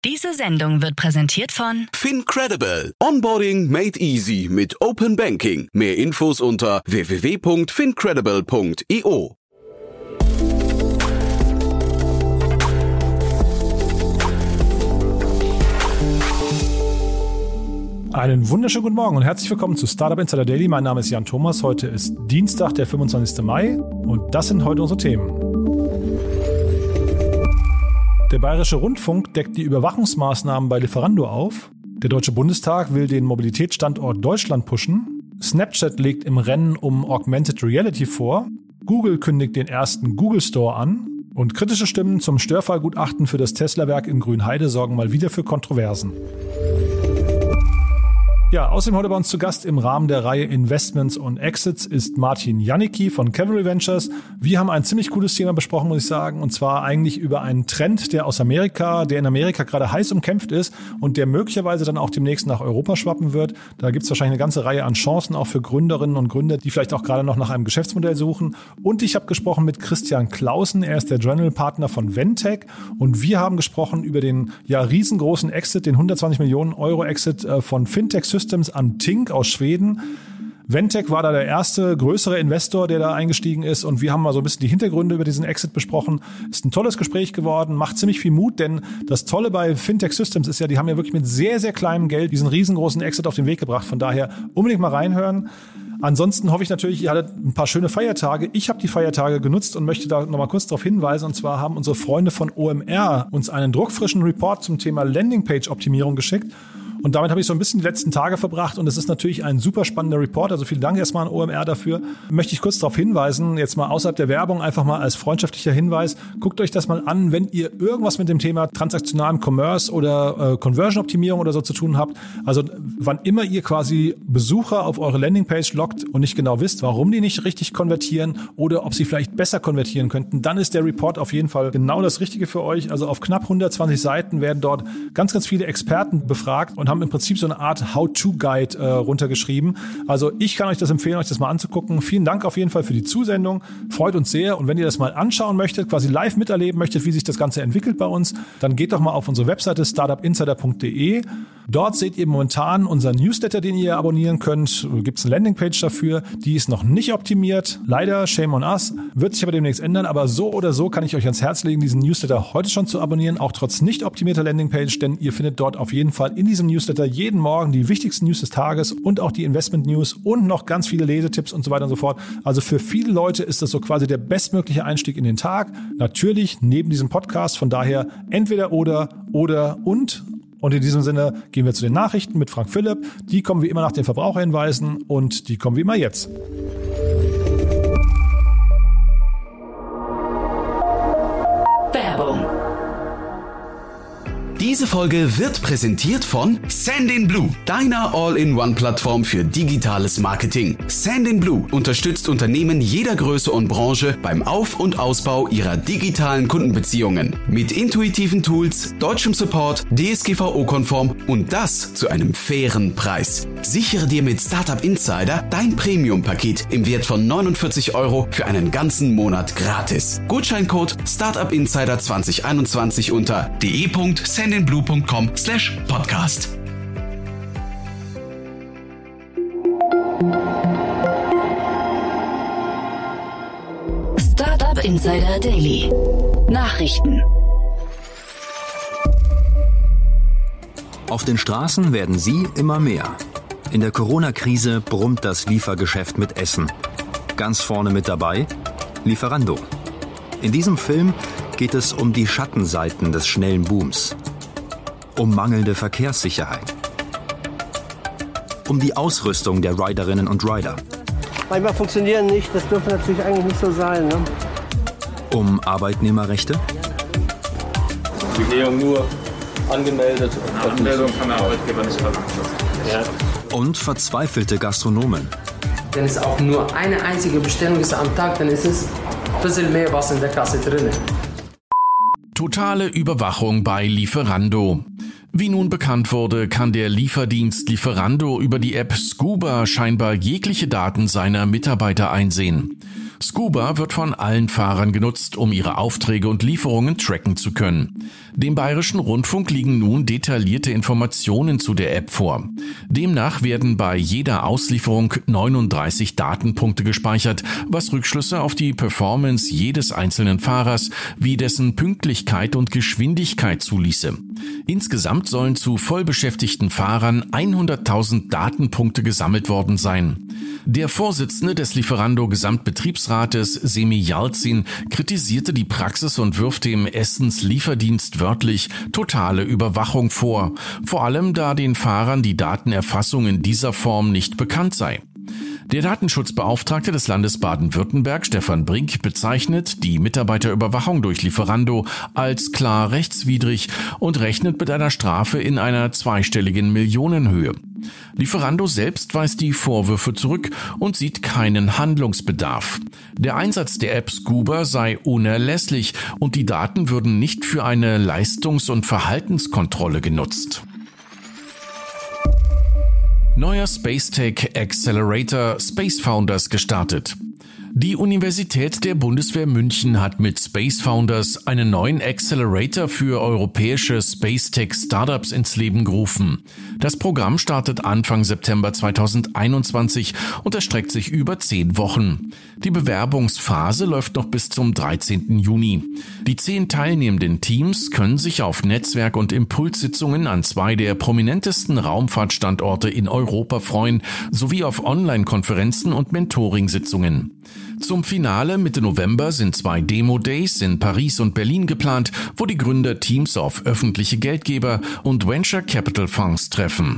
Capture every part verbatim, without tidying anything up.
Diese Sendung wird präsentiert von FinCredible. Onboarding made easy mit Open Banking. Mehr Infos unter w w w punkt fincredible punkt i o. Einen wunderschönen guten Morgen und herzlich willkommen zu Startup Insider Daily. Mein Name ist Jan Thomas. Heute ist Dienstag, der fünfundzwanzigster Mai und das sind heute unsere Themen. Der Bayerische Rundfunk deckt die Überwachungsmaßnahmen bei Lieferando auf. Der Deutsche Bundestag will den Mobilitätsstandort Deutschland pushen. Snapchat legt im Rennen um Augmented Reality vor. Google kündigt den ersten Google Store an. Und kritische Stimmen zum Störfallgutachten für das Tesla-Werk in Grünheide sorgen mal wieder für Kontroversen. Ja, außerdem heute bei uns zu Gast im Rahmen der Reihe Investments und Exits ist Martin Janicki von Cavalry Ventures. Wir haben ein ziemlich cooles Thema besprochen, muss ich sagen, und zwar eigentlich über einen Trend, der aus Amerika, der in Amerika gerade heiß umkämpft ist und der möglicherweise dann auch demnächst nach Europa schwappen wird. Da gibt es wahrscheinlich eine ganze Reihe an Chancen auch für Gründerinnen und Gründer, die vielleicht auch gerade noch nach einem Geschäftsmodell suchen. Und ich habe gesprochen mit Christian Clausen, er ist der General Partner von Ventec und wir haben gesprochen über den ja riesengroßen Exit, den hundertzwanzig Millionen Euro Exit äh, von Fintech Systems an Tink aus Schweden. Ventec war da der erste größere Investor, der da eingestiegen ist und wir haben mal so ein bisschen die Hintergründe über diesen Exit besprochen. Ist ein tolles Gespräch geworden, macht ziemlich viel Mut, denn das Tolle bei Fintech Systems ist ja, die haben ja wirklich mit sehr, sehr kleinem Geld diesen riesengroßen Exit auf den Weg gebracht. Von daher unbedingt mal reinhören. Ansonsten hoffe ich natürlich, ihr hattet ein paar schöne Feiertage. Ich habe die Feiertage genutzt und möchte da nochmal kurz darauf hinweisen. Und zwar haben unsere Freunde von O M R uns einen druckfrischen Report zum Thema Landingpage-Optimierung geschickt. Und damit habe ich so ein bisschen die letzten Tage verbracht und es ist natürlich ein super spannender Report. Also vielen Dank erstmal an O M R dafür. Möchte ich kurz darauf hinweisen, jetzt mal außerhalb der Werbung, einfach mal als freundschaftlicher Hinweis. Guckt euch das mal an, wenn ihr irgendwas mit dem Thema transaktionalem Commerce oder äh, Conversion-Optimierung oder so zu tun habt. Also wann immer ihr quasi Besucher auf eure Landingpage lockt und nicht genau wisst, warum die nicht richtig konvertieren oder ob sie vielleicht besser konvertieren könnten, dann ist der Report auf jeden Fall genau das Richtige für euch. Also auf knapp hundertzwanzig Seiten werden dort ganz, ganz viele Experten befragt und haben im Prinzip so eine Art How-to-Guide äh, runtergeschrieben. Also ich kann euch das empfehlen, euch das mal anzugucken. Vielen Dank auf jeden Fall für die Zusendung. Freut uns sehr. Und wenn ihr das mal anschauen möchtet, quasi live miterleben möchtet, wie sich das Ganze entwickelt bei uns, dann geht doch mal auf unsere Webseite startup insider punkt de. Dort seht ihr momentan unseren Newsletter, den ihr abonnieren könnt. Gibt es eine Landingpage dafür. Die ist noch nicht optimiert. Leider, shame on us. Wird sich aber demnächst ändern. Aber so oder so kann ich euch ans Herz legen, diesen Newsletter heute schon zu abonnieren. Auch trotz nicht optimierter Landingpage. Denn ihr findet dort auf jeden Fall in diesem Newsletter jeden Morgen die wichtigsten News des Tages und auch die Investment-News und noch ganz viele Lesetipps und so weiter und so fort. Also für viele Leute ist das so quasi der bestmögliche Einstieg in den Tag. Natürlich neben diesem Podcast. Von daher entweder oder oder und. Und in diesem Sinne gehen wir zu den Nachrichten mit Frank Philipp. Die kommen wie immer nach den Verbraucherhinweisen und die kommen wie immer jetzt. Werbung. Diese Folge wird präsentiert von Sendinblue, deiner All-in-One-Plattform für digitales Marketing. Sendinblue unterstützt Unternehmen jeder Größe und Branche beim Auf- und Ausbau ihrer digitalen Kundenbeziehungen. Mit intuitiven Tools, deutschem Support, D S G V O-konform und das zu einem fairen Preis. Sichere dir mit Startup Insider dein Premium-Paket im Wert von neunundvierzig Euro für einen ganzen Monat gratis. Gutscheincode Startup Insider zwanzig einundzwanzig unter de punkt sendinblue punkt com slash podcast. Startup Insider Daily. Nachrichten. Auf den Straßen werden sie immer mehr. In der Corona-Krise brummt das Liefergeschäft mit Essen. Ganz vorne mit dabei Lieferando. In diesem Film geht es um die Schattenseiten des schnellen Booms. Um mangelnde Verkehrssicherheit. Um die Ausrüstung der Riderinnen und Rider. Manchmal funktionieren nicht, das dürfte natürlich eigentlich nicht so sein. Ne? Um Arbeitnehmerrechte. Begehung nur angemeldet. Eine Anmeldung kann der Arbeitgeber nicht verlangen. Ja. Und verzweifelte Gastronomen. Wenn es auch nur eine einzige Bestellung ist am Tag, dann ist es ein bisschen mehr was in der Kasse drin. Totale Überwachung bei Lieferando. Wie nun bekannt wurde, kann der Lieferdienst Lieferando über die App Scuba scheinbar jegliche Daten seiner Mitarbeiter einsehen. Scuba wird von allen Fahrern genutzt, um ihre Aufträge und Lieferungen tracken zu können. Dem Bayerischen Rundfunk liegen nun detaillierte Informationen zu der App vor. Demnach werden bei jeder Auslieferung neununddreißig Datenpunkte gespeichert, was Rückschlüsse auf die Performance jedes einzelnen Fahrers wie dessen Pünktlichkeit und Geschwindigkeit zuließe. Insgesamt sollen zu vollbeschäftigten Fahrern hunderttausend Datenpunkte gesammelt worden sein. Der Vorsitzende des Lieferando-Gesamtbetriebsrates, Semih Yalcin, kritisierte die Praxis und wirft dem Essenslieferdienst wörtlich totale Überwachung vor, vor allem da den Fahrern die Datenerfassung in dieser Form nicht bekannt sei. Der Datenschutzbeauftragte des Landes Baden-Württemberg, Stefan Brink, bezeichnet die Mitarbeiterüberwachung durch Lieferando als klar rechtswidrig und rechnet mit einer Strafe in einer zweistelligen Millionenhöhe. Lieferando selbst weist die Vorwürfe zurück und sieht keinen Handlungsbedarf. Der Einsatz der App Scuba sei unerlässlich und die Daten würden nicht für eine Leistungs- und Verhaltenskontrolle genutzt. Neuer Spacetech Accelerator Space Founders gestartet. Die Universität der Bundeswehr München hat mit Space Founders einen neuen Accelerator für europäische Spacetech-Startups ins Leben gerufen. Das Programm startet Anfang September zweitausendeinundzwanzig und erstreckt sich über zehn Wochen. Die Bewerbungsphase läuft noch bis zum dreizehnten Juni. Die zehn teilnehmenden Teams können sich auf Netzwerk- und Impulssitzungen an zwei der prominentesten Raumfahrtstandorte in Europa freuen, sowie auf Online-Konferenzen und Mentoring-Sitzungen. Zum Finale Mitte November sind zwei Demo-Days in Paris und Berlin geplant, wo die Gründerteams auf öffentliche Geldgeber und Venture Capital Fonds treffen.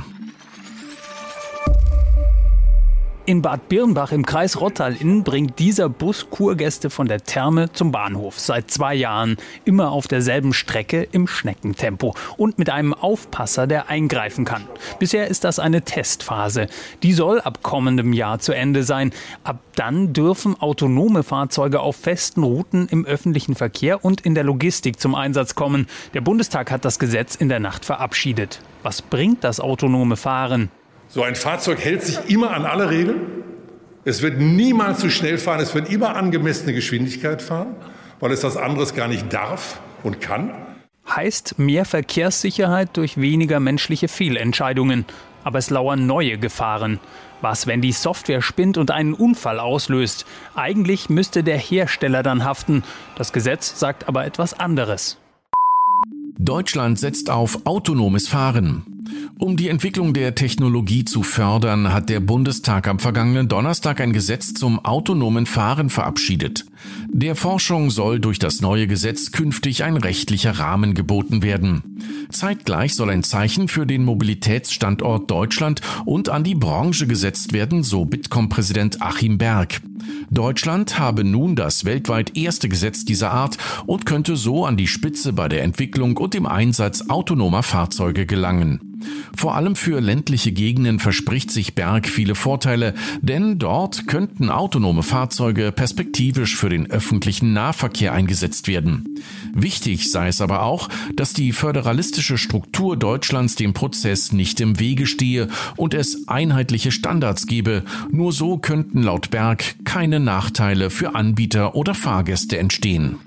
In Bad Birnbach im Kreis Rottal-Inn bringt dieser Bus Kurgäste von der Therme zum Bahnhof. Seit zwei Jahren immer auf derselben Strecke im Schneckentempo und mit einem Aufpasser, der eingreifen kann. Bisher ist das eine Testphase. Die soll ab kommendem Jahr zu Ende sein. Ab dann dürfen autonome Fahrzeuge auf festen Routen im öffentlichen Verkehr und in der Logistik zum Einsatz kommen. Der Bundestag hat das Gesetz in der Nacht verabschiedet. Was bringt das autonome Fahren? So ein Fahrzeug hält sich immer an alle Regeln. Es wird niemals zu schnell fahren. Es wird immer angemessene Geschwindigkeit fahren, weil es das anderes gar nicht darf und kann. Heißt mehr Verkehrssicherheit durch weniger menschliche Fehlentscheidungen. Aber es lauern neue Gefahren. Was, wenn die Software spinnt und einen Unfall auslöst? Eigentlich müsste der Hersteller dann haften. Das Gesetz sagt aber etwas anderes. Deutschland setzt auf autonomes Fahren. Um die Entwicklung der Technologie zu fördern, hat der Bundestag am vergangenen Donnerstag ein Gesetz zum autonomen Fahren verabschiedet. Der Forschung soll durch das neue Gesetz künftig ein rechtlicher Rahmen geboten werden. Zeitgleich soll ein Zeichen für den Mobilitätsstandort Deutschland und an die Branche gesetzt werden, so Bitkom-Präsident Achim Berg. Deutschland habe nun das weltweit erste Gesetz dieser Art und könnte so an die Spitze bei der Entwicklung und dem Einsatz autonomer Fahrzeuge gelangen. Vor allem für ländliche Gegenden verspricht sich Berg viele Vorteile, denn dort könnten autonome Fahrzeuge perspektivisch für den öffentlichen Nahverkehr eingesetzt werden. Wichtig sei es aber auch, dass die föderalistische Struktur Deutschlands dem Prozess nicht im Wege stehe und es einheitliche Standards gebe. Nur so könnten laut Berg keine Nachteile für Anbieter oder Fahrgäste entstehen.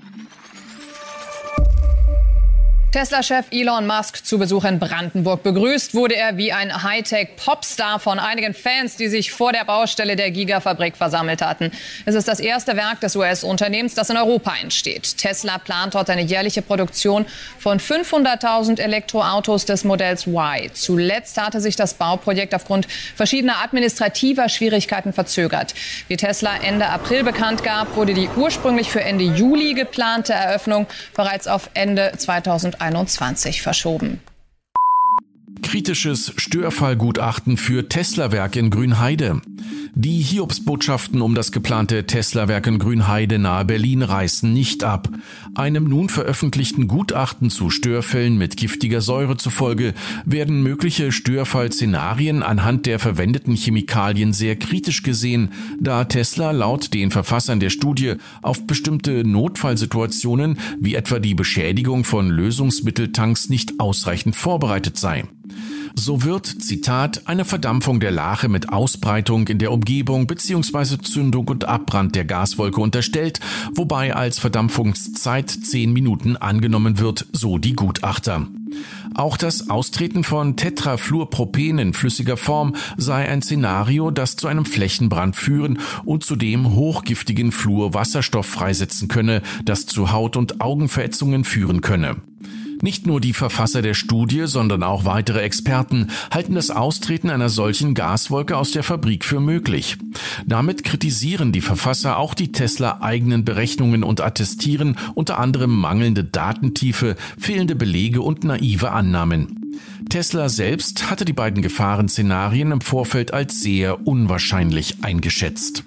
Tesla-Chef Elon Musk zu Besuch in Brandenburg. Begrüßt wurde er wie ein Hightech-Popstar von einigen Fans, die sich vor der Baustelle der Gigafabrik versammelt hatten. Es ist das erste Werk des U S-Unternehmens, das in Europa entsteht. Tesla plant dort eine jährliche Produktion von fünfhunderttausend Elektroautos des Modells Y. Zuletzt hatte sich das Bauprojekt aufgrund verschiedener administrativer Schwierigkeiten verzögert. Wie Tesla Ende April bekannt gab, wurde die ursprünglich für Ende Juli geplante Eröffnung bereits auf Ende zweitausendeinundzwanzig verschoben. Kritisches Störfallgutachten für Tesla-Werk in Grünheide. Die Hiobsbotschaften um das geplante Tesla-Werk in Grünheide nahe Berlin reißen nicht ab. Einem nun veröffentlichten Gutachten zu Störfällen mit giftiger Säure zufolge werden mögliche Störfallszenarien anhand der verwendeten Chemikalien sehr kritisch gesehen, da Tesla laut den Verfassern der Studie auf bestimmte Notfallsituationen wie etwa die Beschädigung von Lösungsmitteltanks nicht ausreichend vorbereitet sei. So wird, Zitat, eine Verdampfung der Lache mit Ausbreitung in der Umgebung bzw. Zündung und Abbrand der Gaswolke unterstellt, wobei als Verdampfungszeit zehn Minuten angenommen wird, so die Gutachter. Auch das Austreten von Tetrafluorpropen in flüssiger Form sei ein Szenario, das zu einem Flächenbrand führen und zudem hochgiftigen Fluorwasserstoff freisetzen könne, das zu Haut- und Augenverätzungen führen könne. Nicht nur die Verfasser der Studie, sondern auch weitere Experten halten das Austreten einer solchen Gaswolke aus der Fabrik für möglich. Damit kritisieren die Verfasser auch die Tesla-eigenen Berechnungen und attestieren unter anderem mangelnde Datentiefe, fehlende Belege und naive Annahmen. Tesla selbst hatte die beiden Gefahrenszenarien im Vorfeld als sehr unwahrscheinlich eingeschätzt.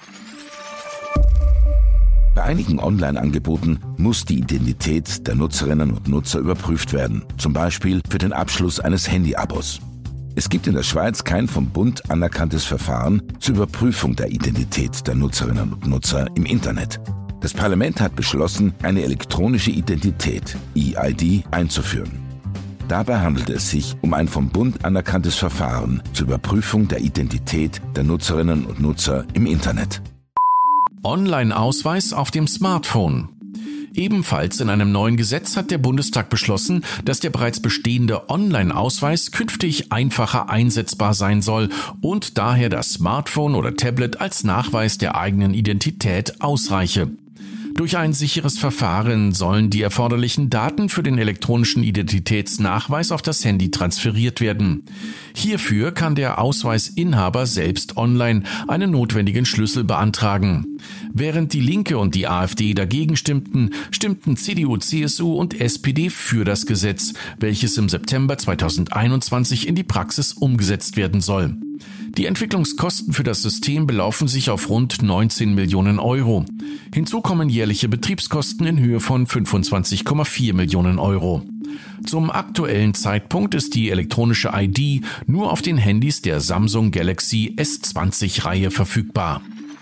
Bei einigen Online-Angeboten muss die Identität der Nutzerinnen und Nutzer überprüft werden, zum Beispiel für den Abschluss eines Handy-Abos. Es gibt in der Schweiz kein vom Bund anerkanntes Verfahren zur Überprüfung der Identität der Nutzerinnen und Nutzer im Internet. Das Parlament hat beschlossen, eine elektronische Identität, E I D, einzuführen. Dabei handelt es sich um ein vom Bund anerkanntes Verfahren zur Überprüfung der Identität der Nutzerinnen und Nutzer im Internet. Online-Ausweis auf dem Smartphone. Ebenfalls in einem neuen Gesetz hat der Bundestag beschlossen, dass der bereits bestehende Online-Ausweis künftig einfacher einsetzbar sein soll und daher das Smartphone oder Tablet als Nachweis der eigenen Identität ausreiche. Durch ein sicheres Verfahren sollen die erforderlichen Daten für den elektronischen Identitätsnachweis auf das Handy transferiert werden. Hierfür kann der Ausweisinhaber selbst online einen notwendigen Schlüssel beantragen. Während die Linke und die AfD dagegen stimmten, stimmten C D U, C S U und S P D für das Gesetz, welches im September zweitausendeinundzwanzig in die Praxis umgesetzt werden soll. Die Entwicklungskosten für das System belaufen sich auf rund neunzehn Millionen Euro. Hinzu kommen jährliche Betriebskosten in Höhe von fünfundzwanzig Komma vier Millionen Euro. Zum aktuellen Zeitpunkt ist die elektronische I D nur auf den Handys der Samsung Galaxy S zwanzig Reihe verfügbar.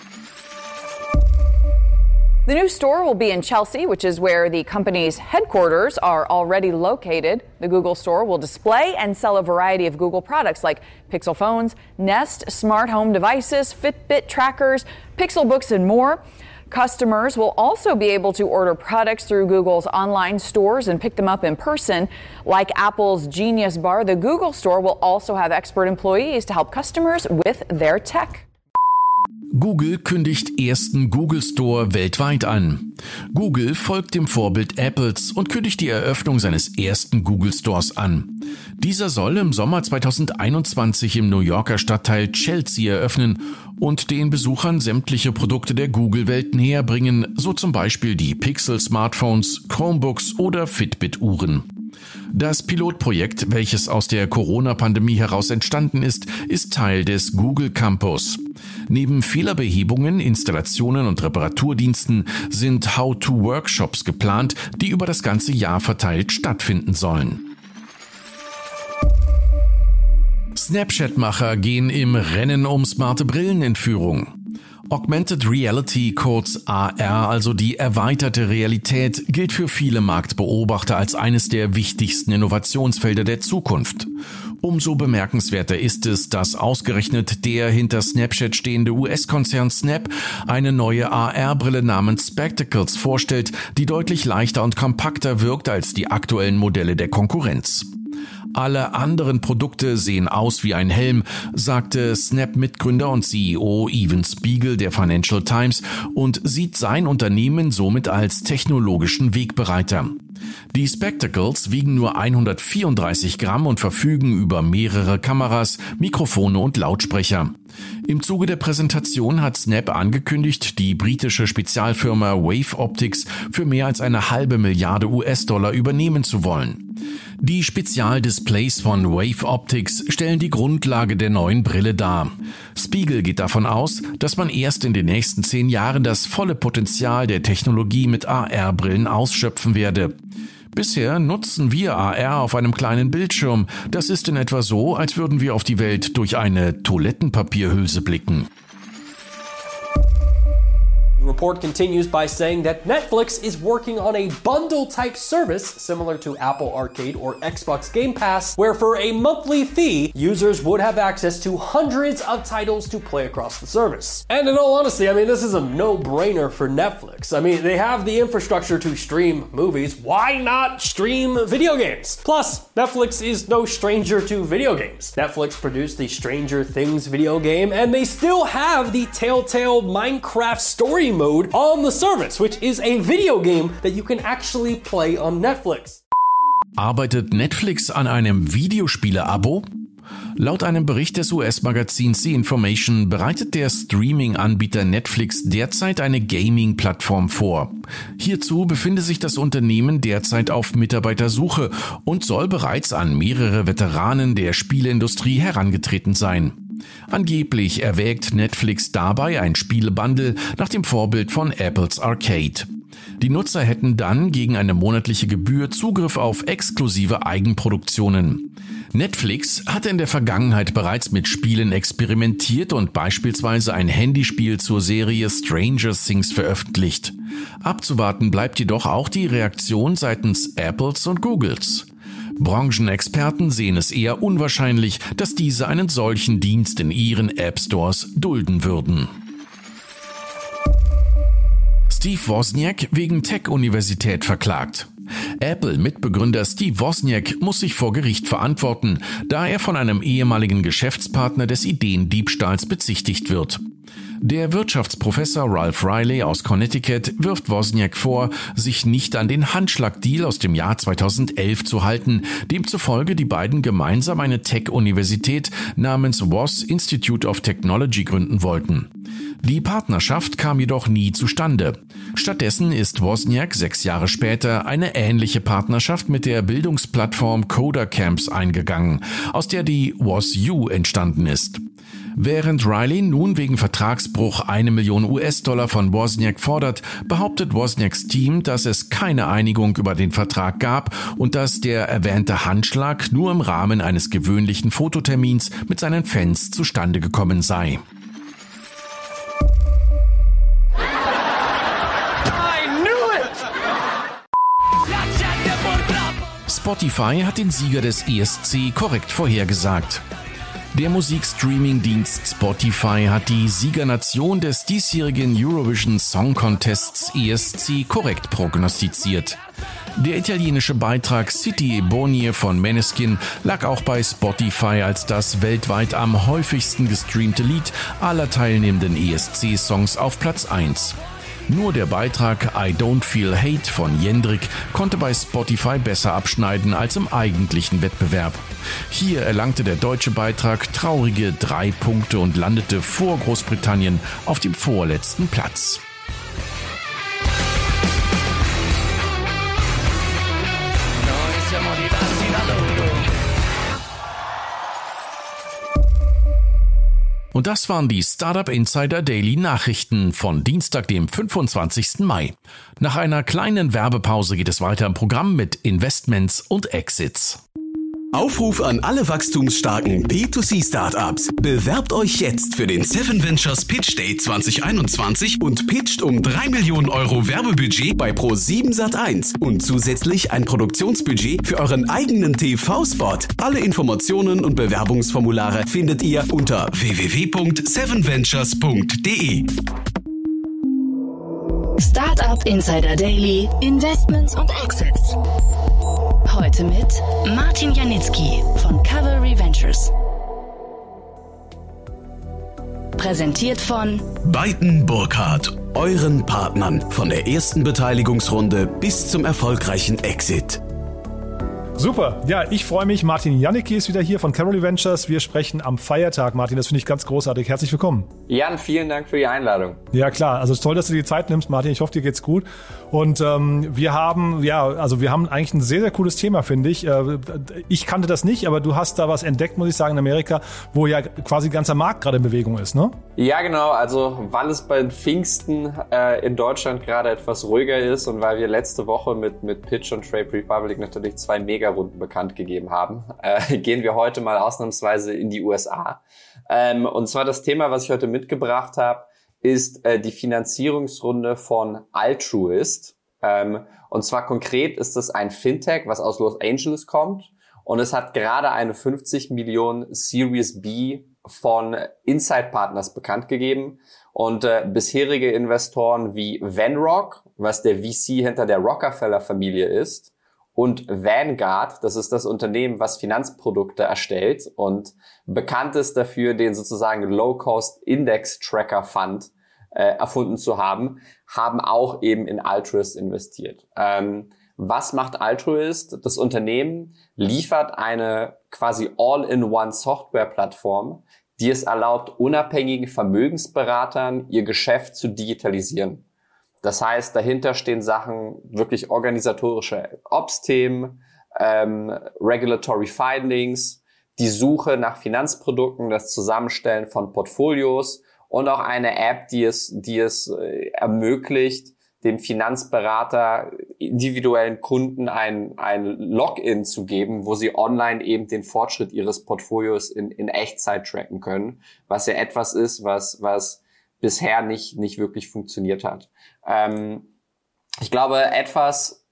The new store will be in Chelsea, which is where the company's headquarters are already located. The Google store will display and sell a variety of Google products like Pixel phones, Nest smart home devices, Fitbit trackers, Pixel books, and more. Customers will also be able to order products through Google's online stores and pick them up in person. Like Apple's Genius Bar, the Google store will also have expert employees to help customers with their tech. Google kündigt ersten Google Store weltweit an. Google folgt dem Vorbild Apples und kündigt die Eröffnung seines ersten Google Stores an. Dieser soll im Sommer zweitausendeinundzwanzig im New Yorker Stadtteil Chelsea eröffnen und den Besuchern sämtliche Produkte der Google-Welt näher bringen, so zum Beispiel die Pixel-Smartphones, Chromebooks oder Fitbit-Uhren. Das Pilotprojekt, welches aus der Corona-Pandemie heraus entstanden ist, ist Teil des Google Campus. Neben Fehlerbehebungen, Installationen und Reparaturdiensten sind How-to-Workshops geplant, die über das ganze Jahr verteilt stattfinden sollen. Snapchat-Macher gehen im Rennen um smarte Brillen in Führung. Augmented Reality, kurz A R, also die erweiterte Realität, gilt für viele Marktbeobachter als eines der wichtigsten Innovationsfelder der Zukunft. Umso bemerkenswerter ist es, dass ausgerechnet der hinter Snapchat stehende U S-Konzern Snap eine neue A R-Brille namens Spectacles vorstellt, die deutlich leichter und kompakter wirkt als die aktuellen Modelle der Konkurrenz. Alle anderen Produkte sehen aus wie ein Helm, sagte Snap-Mitgründer und C E O Evan Spiegel der Financial Times und sieht sein Unternehmen somit als technologischen Wegbereiter. Die Spectacles wiegen nur hundertvierunddreißig Gramm und verfügen über mehrere Kameras, Mikrofone und Lautsprecher. Im Zuge der Präsentation hat Snap angekündigt, die britische Spezialfirma Wave Optics für mehr als eine halbe Milliarde U S-Dollar übernehmen zu wollen. Die Spezialdisplays von Wave Optics stellen die Grundlage der neuen Brille dar. Spiegel geht davon aus, dass man erst in den nächsten zehn Jahren das volle Potenzial der Technologie mit A R-Brillen ausschöpfen werde. Bisher nutzen wir A R auf einem kleinen Bildschirm. Das ist in etwa so, als würden wir auf die Welt durch eine Toilettenpapierhülse blicken. The report continues by saying that Netflix is working on a bundle-type service similar to Apple Arcade or Xbox Game Pass, where for a monthly fee, users would have access to hundreds of titles to play across the service. And in all honesty, I mean, this is a no-brainer for Netflix. I mean, they have the infrastructure to stream movies. Why not stream video games? Plus, Netflix is no stranger to video games. Netflix produced the Stranger Things video game, and they still have the Telltale Minecraft story mode on the service, which is a video game that you can actually play on Netflix. Arbeitet Netflix an einem Videospiele-Abo? Laut einem Bericht des U S-Magazins The Information bereitet der Streaming-Anbieter Netflix derzeit eine Gaming-Plattform vor. Hierzu befindet sich das Unternehmen derzeit auf Mitarbeitersuche und soll bereits an mehrere Veteranen der Spieleindustrie herangetreten sein. Angeblich erwägt Netflix dabei ein Spielebundle nach dem Vorbild von Apples Arcade. Die Nutzer hätten dann gegen eine monatliche Gebühr Zugriff auf exklusive Eigenproduktionen. Netflix hatte in der Vergangenheit bereits mit Spielen experimentiert und beispielsweise ein Handyspiel zur Serie Stranger Things veröffentlicht. Abzuwarten bleibt jedoch auch die Reaktion seitens Apples und Googles. Branchenexperten sehen es eher unwahrscheinlich, dass diese einen solchen Dienst in ihren App-Stores dulden würden. Steve Wozniak wegen Tech-Universität verklagt. Apple-Mitbegründer Steve Wozniak muss sich vor Gericht verantworten, da er von einem ehemaligen Geschäftspartner des Ideendiebstahls bezichtigt wird. Der Wirtschaftsprofessor Ralph Riley aus Connecticut wirft Wozniak vor, sich nicht an den Handschlag-Deal aus dem Jahr zweitausendelf zu halten, demzufolge die beiden gemeinsam eine Tech-Universität namens Woz Institute of Technology gründen wollten. Die Partnerschaft kam jedoch nie zustande. Stattdessen ist Wozniak sechs Jahre später eine ähnliche Partnerschaft mit der Bildungsplattform Coder Camps eingegangen, aus der die WozU entstanden ist. Während Riley nun wegen Vertragsbruch eine Million U S-Dollar von Wozniak fordert, behauptet Wozniaks Team, dass es keine Einigung über den Vertrag gab und dass der erwähnte Handschlag nur im Rahmen eines gewöhnlichen Fototermins mit seinen Fans zustande gekommen sei. Spotify hat den Sieger des E S C korrekt vorhergesagt. Der Musikstreaming-Dienst Spotify hat die Siegernation des diesjährigen Eurovision Song Contests E S C korrekt prognostiziert. Der italienische Beitrag City e Bonie von Måneskin lag auch bei Spotify als das weltweit am häufigsten gestreamte Lied aller teilnehmenden E S C-Songs auf Platz eins. Nur der Beitrag I Don't Feel Hate von Jendrik konnte bei Spotify besser abschneiden als im eigentlichen Wettbewerb. Hier erlangte der deutsche Beitrag traurige drei Punkte und landete vor Großbritannien auf dem vorletzten Platz. Und das waren die Startup Insider Daily Nachrichten von Dienstag, dem fünfundzwanzigsten Mai. Nach einer kleinen Werbepause geht es weiter im Programm mit Investments und Exits. Aufruf an alle wachstumsstarken B zwei C Startups. Bewerbt euch jetzt für den Seven Ventures Pitch Day zwanzig einundzwanzig und pitcht um drei Millionen Euro Werbebudget bei ProSieben Sat eins und zusätzlich ein Produktionsbudget für euren eigenen T V-Spot. Alle Informationen und Bewerbungsformulare findet ihr unter w w w punkt seven ventures punkt d e. Startup Insider Daily, Investments und Exits. Heute mit Martin Janicki von Cavalry Ventures. Präsentiert von Beiten Burkhardt, euren Partnern von der ersten Beteiligungsrunde bis zum erfolgreichen Exit. Super. Ja, ich freue mich. Martin Janicki ist wieder hier von Cavalry Ventures. Wir sprechen am Feiertag. Martin, das finde ich ganz großartig. Herzlich willkommen. Jan, vielen Dank für die Einladung. Ja, klar. Also toll, dass du dir die Zeit nimmst, Martin. Ich hoffe, dir geht's gut. Und ähm, wir haben, ja, also wir haben eigentlich ein sehr, sehr cooles Thema, finde ich. Äh, ich kannte das nicht, aber du hast da was entdeckt, muss ich sagen, in Amerika, wo ja quasi ganzer Markt gerade in Bewegung ist, ne? Ja, genau. Also weil es bei Pfingsten äh, in Deutschland gerade etwas ruhiger ist und weil wir letzte Woche mit, mit Pitch und Trade Republic natürlich zwei Mega-Runden bekannt gegeben haben, äh, gehen wir heute mal ausnahmsweise in die U S A. Ähm, und zwar das Thema, was ich heute mitgebracht habe, ist äh, die Finanzierungsrunde von Altruist. Ähm, und zwar konkret ist es ein Fintech, was aus Los Angeles kommt. Und es hat gerade eine fünfzig Millionen Series B von Insight Partners bekannt gegeben. Und äh, bisherige Investoren wie Venrock, was der V C hinter der Rockefeller-Familie ist, und Vanguard, das ist das Unternehmen, was Finanzprodukte erstellt und bekannt ist dafür, den sozusagen Low-Cost-Index-Tracker-Fund äh, erfunden zu haben, haben auch eben in Altruist investiert. Ähm, Was macht Altruist? Das Unternehmen liefert eine quasi All-in-One-Software-Plattform, die es erlaubt, unabhängigen Vermögensberatern ihr Geschäft zu digitalisieren. Das heißt, dahinter stehen Sachen, wirklich organisatorische Ops-Themen, ähm, Regulatory Findings, die Suche nach Finanzprodukten, das Zusammenstellen von Portfolios und auch eine App, die es, die es äh, ermöglicht, dem Finanzberater, individuellen Kunden ein, ein Login zu geben, wo sie online eben den Fortschritt ihres Portfolios in, in Echtzeit tracken können, was ja etwas ist, was, was bisher nicht, nicht wirklich funktioniert hat. Ähm, ich glaube, etwas,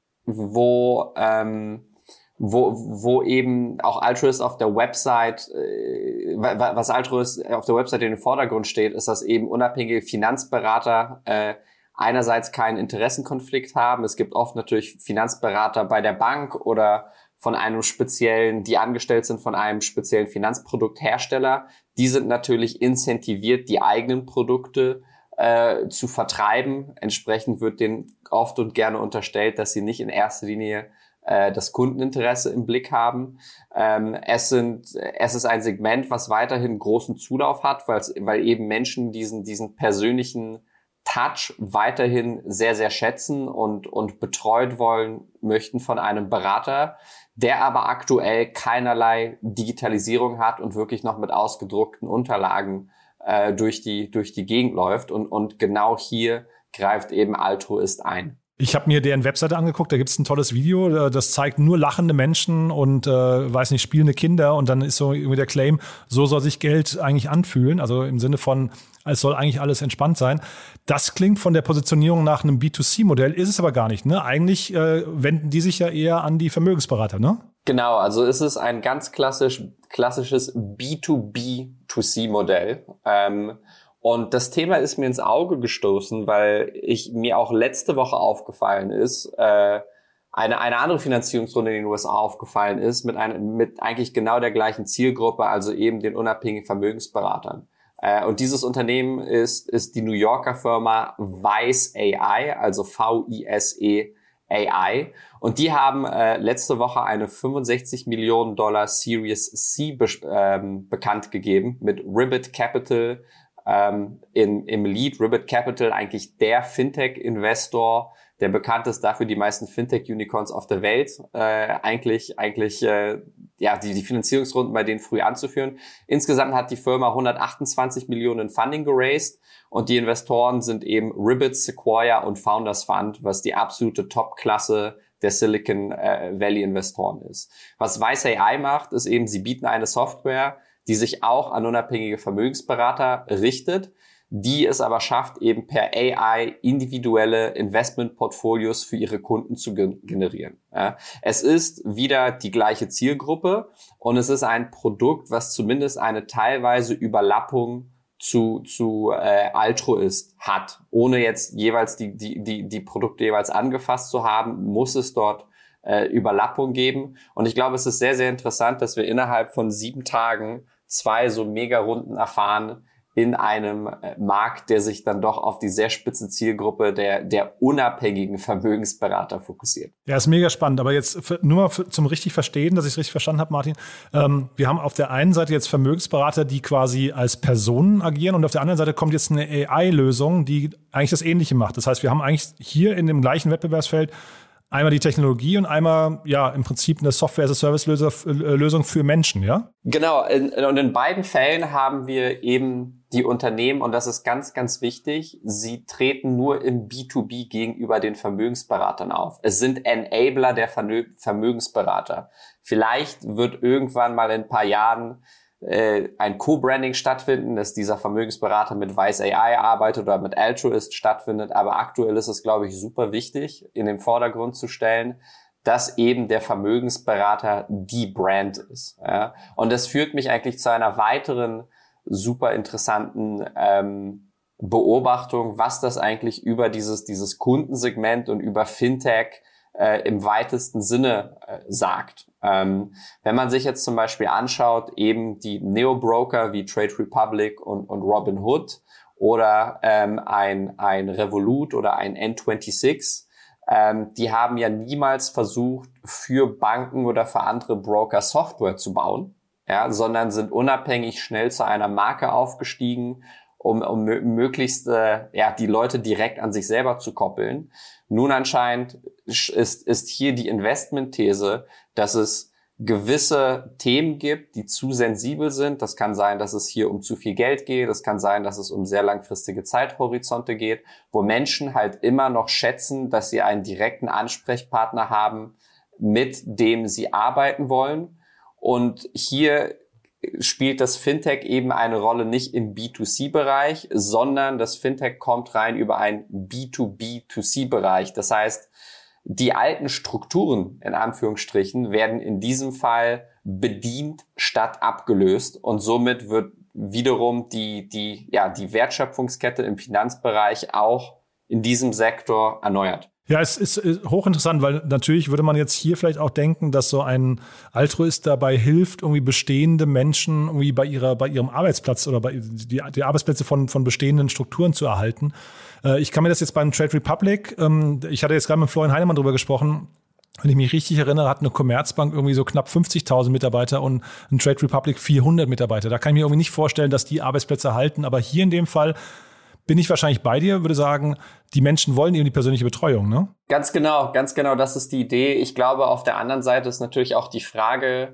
wo, ähm, wo, wo eben auch Altruist auf der Website, äh, was Altruist auf der Website in den Vordergrund steht, ist, dass eben unabhängige Finanzberater, äh, einerseits keinen Interessenkonflikt haben. Es gibt oft natürlich Finanzberater bei der Bank oder von einem speziellen, die angestellt sind von einem speziellen Finanzprodukthersteller. Die sind natürlich incentiviert, die eigenen Produkte äh, zu vertreiben. Entsprechend wird denen oft und gerne unterstellt, dass sie nicht in erster Linie äh, das Kundeninteresse im Blick haben. Ähm, es sind, es ist ein Segment, was weiterhin großen Zulauf hat, weil, weil eben Menschen diesen, diesen persönlichen Touch weiterhin sehr, sehr schätzen und, und betreut wollen möchten von einem Berater, der aber aktuell keinerlei Digitalisierung hat und wirklich noch mit ausgedruckten Unterlagen äh, durch die, durch die Gegend läuft. Und, und genau hier greift eben Altruist ein. Ich habe mir deren Webseite angeguckt, da gibt es ein tolles Video, das zeigt nur lachende Menschen und, äh, weiß nicht, spielende Kinder und dann ist so irgendwie der Claim, so soll sich Geld eigentlich anfühlen, also im Sinne von, es soll eigentlich alles entspannt sein. Das klingt von der Positionierung nach einem B zwei C Modell, ist es aber gar nicht, ne? Eigentlich äh, wenden die sich ja eher an die Vermögensberater, ne? Genau, also es ist ein ganz klassisch, klassisches B zwei B zwei C Modell. Ähm, Und das Thema ist mir ins Auge gestoßen, weil ich mir auch letzte Woche aufgefallen ist, äh, eine eine andere Finanzierungsrunde in den U S A aufgefallen ist, mit einem mit eigentlich genau der gleichen Zielgruppe, also eben den unabhängigen Vermögensberatern. Äh, und dieses Unternehmen ist ist die New Yorker Firma Vice A I, also V I S E A I. Und die haben äh, letzte Woche eine fünfundsechzig Millionen Dollar Series C be- ähm, bekannt gegeben mit Ribbit Capital. Ähm, in, im Lead, Ribbit Capital, eigentlich der Fintech-Investor, der bekannt ist dafür, die meisten Fintech-Unicorns auf der Welt äh, eigentlich eigentlich äh, ja die, die Finanzierungsrunden bei denen früh anzuführen. Insgesamt hat die Firma hundertachtundzwanzig Millionen Funding geraced und die Investoren sind eben Ribbit, Sequoia und Founders Fund, was die absolute Top-Klasse der Silicon äh, Valley-Investoren ist. Was Vice A I macht, ist eben, sie bieten eine Software, die sich auch an unabhängige Vermögensberater richtet, die es aber schafft, eben per A I individuelle Investmentportfolios für ihre Kunden zu generieren. Ja. Es ist wieder die gleiche Zielgruppe und es ist ein Produkt, was zumindest eine teilweise Überlappung zu zu äh, Altruist hat. Ohne jetzt jeweils die die die die Produkte jeweils angefasst zu haben, muss es dort äh, Überlappung geben. Und ich glaube, es ist sehr, sehr interessant, dass wir innerhalb von sieben Tagen zwei so Mega-Runden erfahren in einem äh, Markt, der sich dann doch auf die sehr spitze Zielgruppe der der unabhängigen Vermögensberater fokussiert. Ja, ist mega spannend. Aber jetzt für, nur mal für, zum richtig Verstehen, dass ich es richtig verstanden habe, Martin. Ähm, wir haben auf der einen Seite jetzt Vermögensberater, die quasi als Personen agieren und auf der anderen Seite kommt jetzt eine A I-Lösung, die eigentlich das Ähnliche macht. Das heißt, wir haben eigentlich hier in dem gleichen Wettbewerbsfeld einmal die Technologie und einmal, ja, im Prinzip eine Software-as-a-Service-Lösung für Menschen, ja? Genau. Und in beiden Fällen haben wir eben die Unternehmen, und das ist ganz, ganz wichtig, sie treten nur im B zwei B gegenüber den Vermögensberatern auf. Es sind Enabler der Vermögensberater. Vielleicht wird irgendwann mal in ein paar Jahren äh, ein Co-Branding stattfinden, dass dieser Vermögensberater mit Vice A I arbeitet oder mit Altruist stattfindet. Aber aktuell ist es, glaube ich, super wichtig, in den Vordergrund zu stellen, dass eben der Vermögensberater die Brand ist. Ja? Und das führt mich eigentlich zu einer weiteren super interessanten ähm, Beobachtung, was das eigentlich über dieses dieses Kundensegment und über Fintech äh, im weitesten Sinne äh, sagt. Ähm, wenn man sich jetzt zum Beispiel anschaut, eben die Neo-Broker wie Trade Republic und, und Robinhood oder ähm, ein ein Revolut oder ein N sechsundzwanzig, Ähm, die haben ja niemals versucht, für Banken oder für andere Broker Software zu bauen, ja, sondern sind unabhängig schnell zu einer Marke aufgestiegen, um, um möglichst äh, ja, die Leute direkt an sich selber zu koppeln. Nun anscheinend ist, ist hier die Investmentthese, dass es gewisse Themen gibt, die zu sensibel sind. Das kann sein, dass es hier um zu viel Geld geht. Das kann sein, dass es um sehr langfristige Zeithorizonte geht, wo Menschen halt immer noch schätzen, dass sie einen direkten Ansprechpartner haben, mit dem sie arbeiten wollen. Und hier spielt das Fintech eben eine Rolle nicht im B zwei C-Bereich, sondern das Fintech kommt rein über einen B zwei B zwei C-Bereich. Das heißt, die alten Strukturen, in Anführungsstrichen, werden in diesem Fall bedient statt abgelöst und somit wird wiederum die, die, ja, die Wertschöpfungskette im Finanzbereich auch in diesem Sektor erneuert. Ja, es ist hochinteressant, weil natürlich würde man jetzt hier vielleicht auch denken, dass so ein Altruist dabei hilft, irgendwie bestehende Menschen irgendwie bei ihrer, bei ihrem Arbeitsplatz oder bei die, die Arbeitsplätze von, von bestehenden Strukturen zu erhalten. Ich kann mir das jetzt beim Trade Republic, ich hatte jetzt gerade mit Florian Heinemann drüber gesprochen, wenn ich mich richtig erinnere, hat eine Commerzbank irgendwie so knapp fünfzigtausend Mitarbeiter und ein Trade Republic vierhundert Mitarbeiter. Da kann ich mir irgendwie nicht vorstellen, dass die Arbeitsplätze erhalten, aber hier in dem Fall bin ich wahrscheinlich bei dir, würde sagen, die Menschen wollen eben die persönliche Betreuung, ne? Ganz genau, ganz genau, das ist die Idee. Ich glaube, auf der anderen Seite ist natürlich auch die Frage,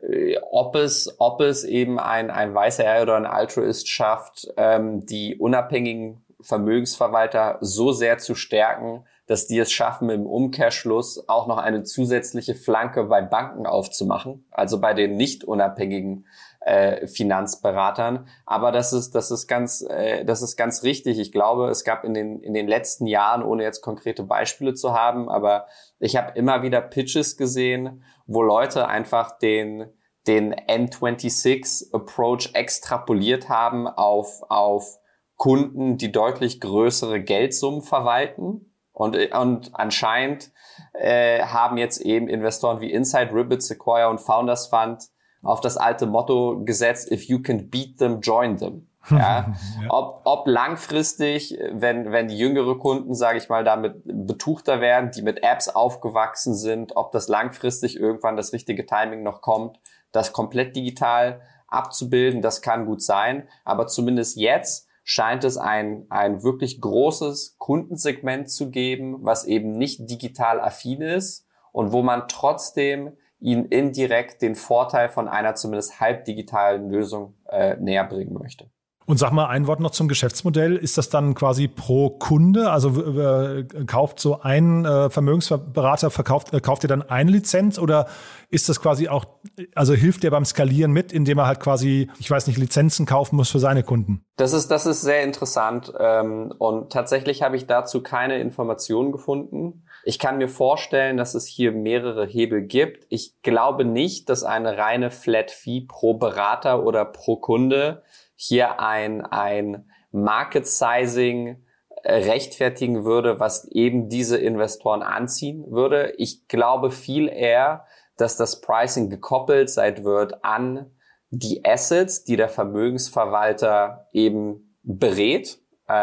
ob es, ob es eben ein, ein Vice A I oder ein Altruist schafft, ähm, die unabhängigen Vermögensverwalter so sehr zu stärken, dass die es schaffen, im Umkehrschluss auch noch eine zusätzliche Flanke bei Banken aufzumachen, also bei den nicht unabhängigen äh, Finanzberatern. Aber das ist, das ist ganz, äh, das ist ganz richtig. Ich glaube, es gab in den, in den letzten Jahren, ohne jetzt konkrete Beispiele zu haben, aber ich habe immer wieder Pitches gesehen, wo Leute einfach den, den N sechsundzwanzig Approach extrapoliert haben auf, auf Kunden, die deutlich größere Geldsummen verwalten. Und, und anscheinend äh, haben jetzt eben Investoren wie Inside, Ribbit, Sequoia und Founders Fund auf das alte Motto gesetzt, if you can beat them, join them. Ja? ja. Ob, ob langfristig, wenn, wenn die jüngere Kunden, sage ich mal, damit betuchter werden, die mit Apps aufgewachsen sind, ob das langfristig irgendwann das richtige Timing noch kommt, das komplett digital abzubilden, das kann gut sein. Aber zumindest jetzt scheint es ein, ein wirklich großes Kundensegment zu geben, was eben nicht digital affin ist und wo man trotzdem ihnen indirekt den Vorteil von einer zumindest halbdigitalen Lösung äh, näher bringen möchte. Und sag mal ein Wort noch zum Geschäftsmodell. Ist das dann quasi pro Kunde? Also äh, kauft so ein äh, Vermögensberater, verkauft, äh, kauft ihr dann eine Lizenz oder ist das quasi auch, also hilft der beim Skalieren mit, indem er halt quasi, ich weiß nicht, Lizenzen kaufen muss für seine Kunden? Das ist, das ist sehr interessant ähm, und tatsächlich habe ich dazu keine Informationen gefunden. Ich kann mir vorstellen, dass es hier mehrere Hebel gibt. Ich glaube nicht, dass eine reine Flat Fee pro Berater oder pro Kunde hier ein, ein Market Sizing rechtfertigen würde, was eben diese Investoren anziehen würde. Ich glaube viel eher, dass das Pricing gekoppelt sein wird an die Assets, die der Vermögensverwalter eben berät.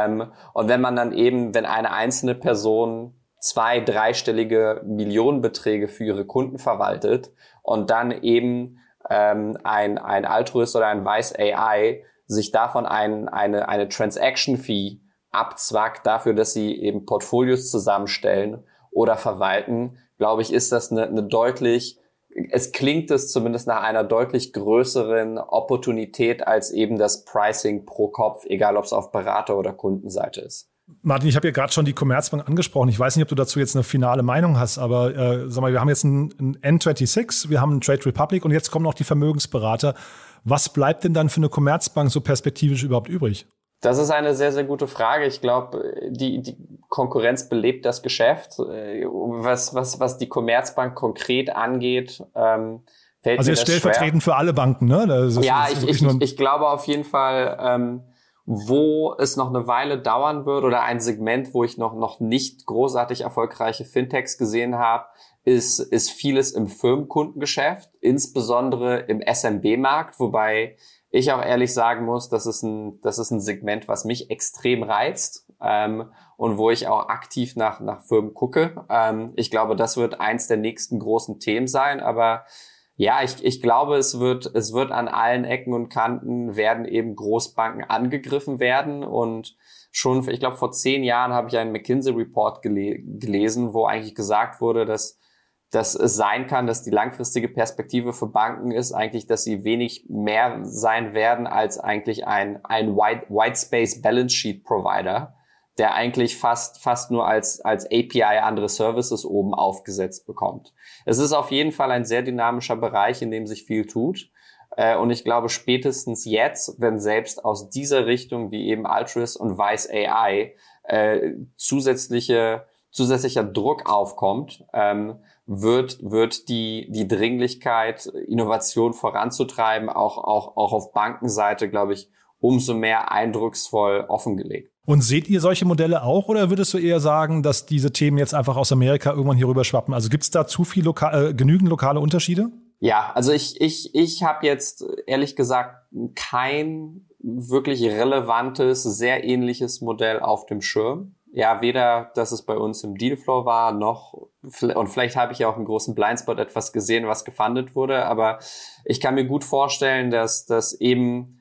Und wenn man dann eben, wenn eine einzelne Person zwei, dreistellige Millionenbeträge für ihre Kunden verwaltet und dann eben ein, ein Altruist oder ein Vice A I sich davon ein, eine, eine Transaction-Fee abzwackt dafür, dass sie eben Portfolios zusammenstellen oder verwalten, glaube ich, ist das eine, eine deutlich, es klingt es zumindest nach einer deutlich größeren Opportunität als eben das Pricing pro Kopf, egal ob es auf Berater- oder Kundenseite ist. Martin, ich habe ja gerade schon die Commerzbank angesprochen. Ich weiß nicht, ob du dazu jetzt eine finale Meinung hast, aber äh, sag mal, wir haben jetzt einen, einen N sechsundzwanzig, wir haben einen Trade Republic und jetzt kommen noch die Vermögensberater. Was bleibt denn dann für eine Commerzbank so perspektivisch überhaupt übrig? Das ist eine sehr, sehr gute Frage. Ich glaube, die, die Konkurrenz belebt das Geschäft. Was, was, was die Commerzbank konkret angeht, ähm, fällt also mir jetzt das stellvertretend schwer. für alle Banken, ne? Das ist, ja, das ist ich, ich, ich glaube auf jeden Fall, ähm, wo es noch eine Weile dauern wird oder ein Segment, wo ich noch, noch nicht großartig erfolgreiche Fintechs gesehen habe, ist, ist vieles im Firmenkundengeschäft, insbesondere im S M B-Markt, wobei ich auch ehrlich sagen muss, das ist ein, das ist ein Segment, was mich extrem reizt, ähm, und wo ich auch aktiv nach, nach Firmen gucke. Ähm, ich glaube, das wird eins der nächsten großen Themen sein, aber ja, ich, ich glaube, es wird, es wird an allen Ecken und Kanten werden eben Großbanken angegriffen werden und schon, ich glaube, vor zehn Jahren habe ich einen McKinsey-Report gele- gelesen, wo eigentlich gesagt wurde, dass, dass es sein kann, dass die langfristige Perspektive für Banken ist eigentlich, dass sie wenig mehr sein werden als eigentlich ein, ein White, White Space Balance Sheet Provider, der eigentlich fast, fast nur als, als A P I andere Services oben aufgesetzt bekommt. Es ist auf jeden Fall ein sehr dynamischer Bereich, in dem sich viel tut. Und ich glaube, spätestens jetzt, wenn selbst aus dieser Richtung wie eben Altruist und Wise A I äh, zusätzliche, zusätzlicher Druck aufkommt, ähm, wird, wird die, die Dringlichkeit, Innovation voranzutreiben, auch, auch, auch auf Bankenseite, glaube ich, umso mehr eindrucksvoll offengelegt. Und seht ihr solche Modelle auch oder würdest du eher sagen, dass diese Themen jetzt einfach aus Amerika irgendwann hier rüber schwappen? Also gibt es da zu viel loka- äh, genügend lokale Unterschiede? Ja, also ich ich ich habe jetzt ehrlich gesagt kein wirklich relevantes, sehr ähnliches Modell auf dem Schirm. Ja, weder, dass es bei uns im Dealflow war, noch, und vielleicht habe ich ja auch im großen Blindspot etwas gesehen, was gefundet wurde, aber ich kann mir gut vorstellen, dass dass eben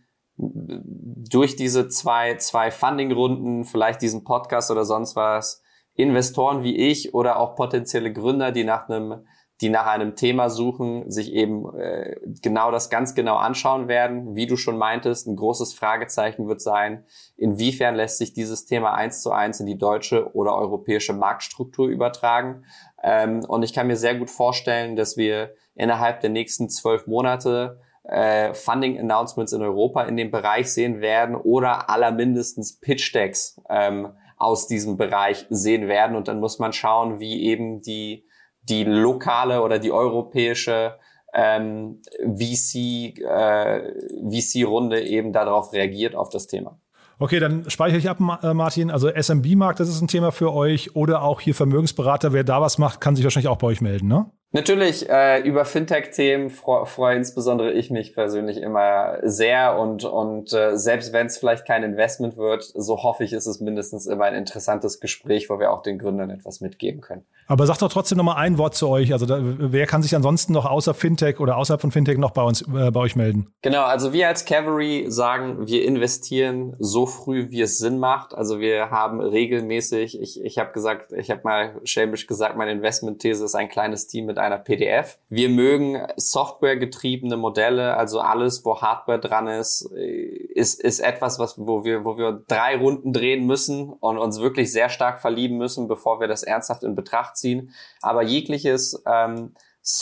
durch diese zwei zwei Funding-Runden, vielleicht diesen Podcast oder sonst was, Investoren wie ich oder auch potenzielle Gründer, die nach einem die nach einem Thema suchen, sich eben äh, genau das ganz genau anschauen werden. Wie du schon meintest, ein großes Fragezeichen wird sein, inwiefern lässt sich dieses Thema eins zu eins in die deutsche oder europäische Marktstruktur übertragen. Ähm, und ich kann mir sehr gut vorstellen, dass wir innerhalb der nächsten zwölf Monate äh, Funding-Announcements in Europa in dem Bereich sehen werden oder allermindestens Pitch-Decks ähm, aus diesem Bereich sehen werden. Und dann muss man schauen, wie eben die die lokale oder die europäische ähm, V C, äh, V C-Runde eben darauf reagiert, auf das Thema. Okay, dann speichere ich ab, Martin. Also S M B-Markt, das ist ein Thema für euch. Oder auch hier Vermögensberater. Wer da was macht, kann sich wahrscheinlich auch bei euch melden, ne? Natürlich, äh, über Fintech-Themen freue freu insbesondere ich mich persönlich immer sehr und und äh, selbst wenn es vielleicht kein Investment wird, so hoffe ich, ist es mindestens immer ein interessantes Gespräch, wo wir auch den Gründern etwas mitgeben können. Aber sag doch trotzdem noch mal ein Wort zu euch. Also da, wer kann sich ansonsten noch außer Fintech oder außerhalb von Fintech noch bei uns äh, bei euch melden? Genau, also wir als Cavalry sagen, wir investieren so früh, wie es Sinn macht. Also wir haben regelmäßig, ich ich habe gesagt, ich habe mal schelmisch gesagt, meine Investmentthese ist ein kleines Team mit einer P D F. Wir mögen softwaregetriebene Modelle, also alles, wo Hardware dran ist, ist, ist etwas, was, wo wir, wo wir drei Runden drehen müssen und uns wirklich sehr stark verlieben müssen, bevor wir das ernsthaft in Betracht ziehen. Aber jegliches ähm,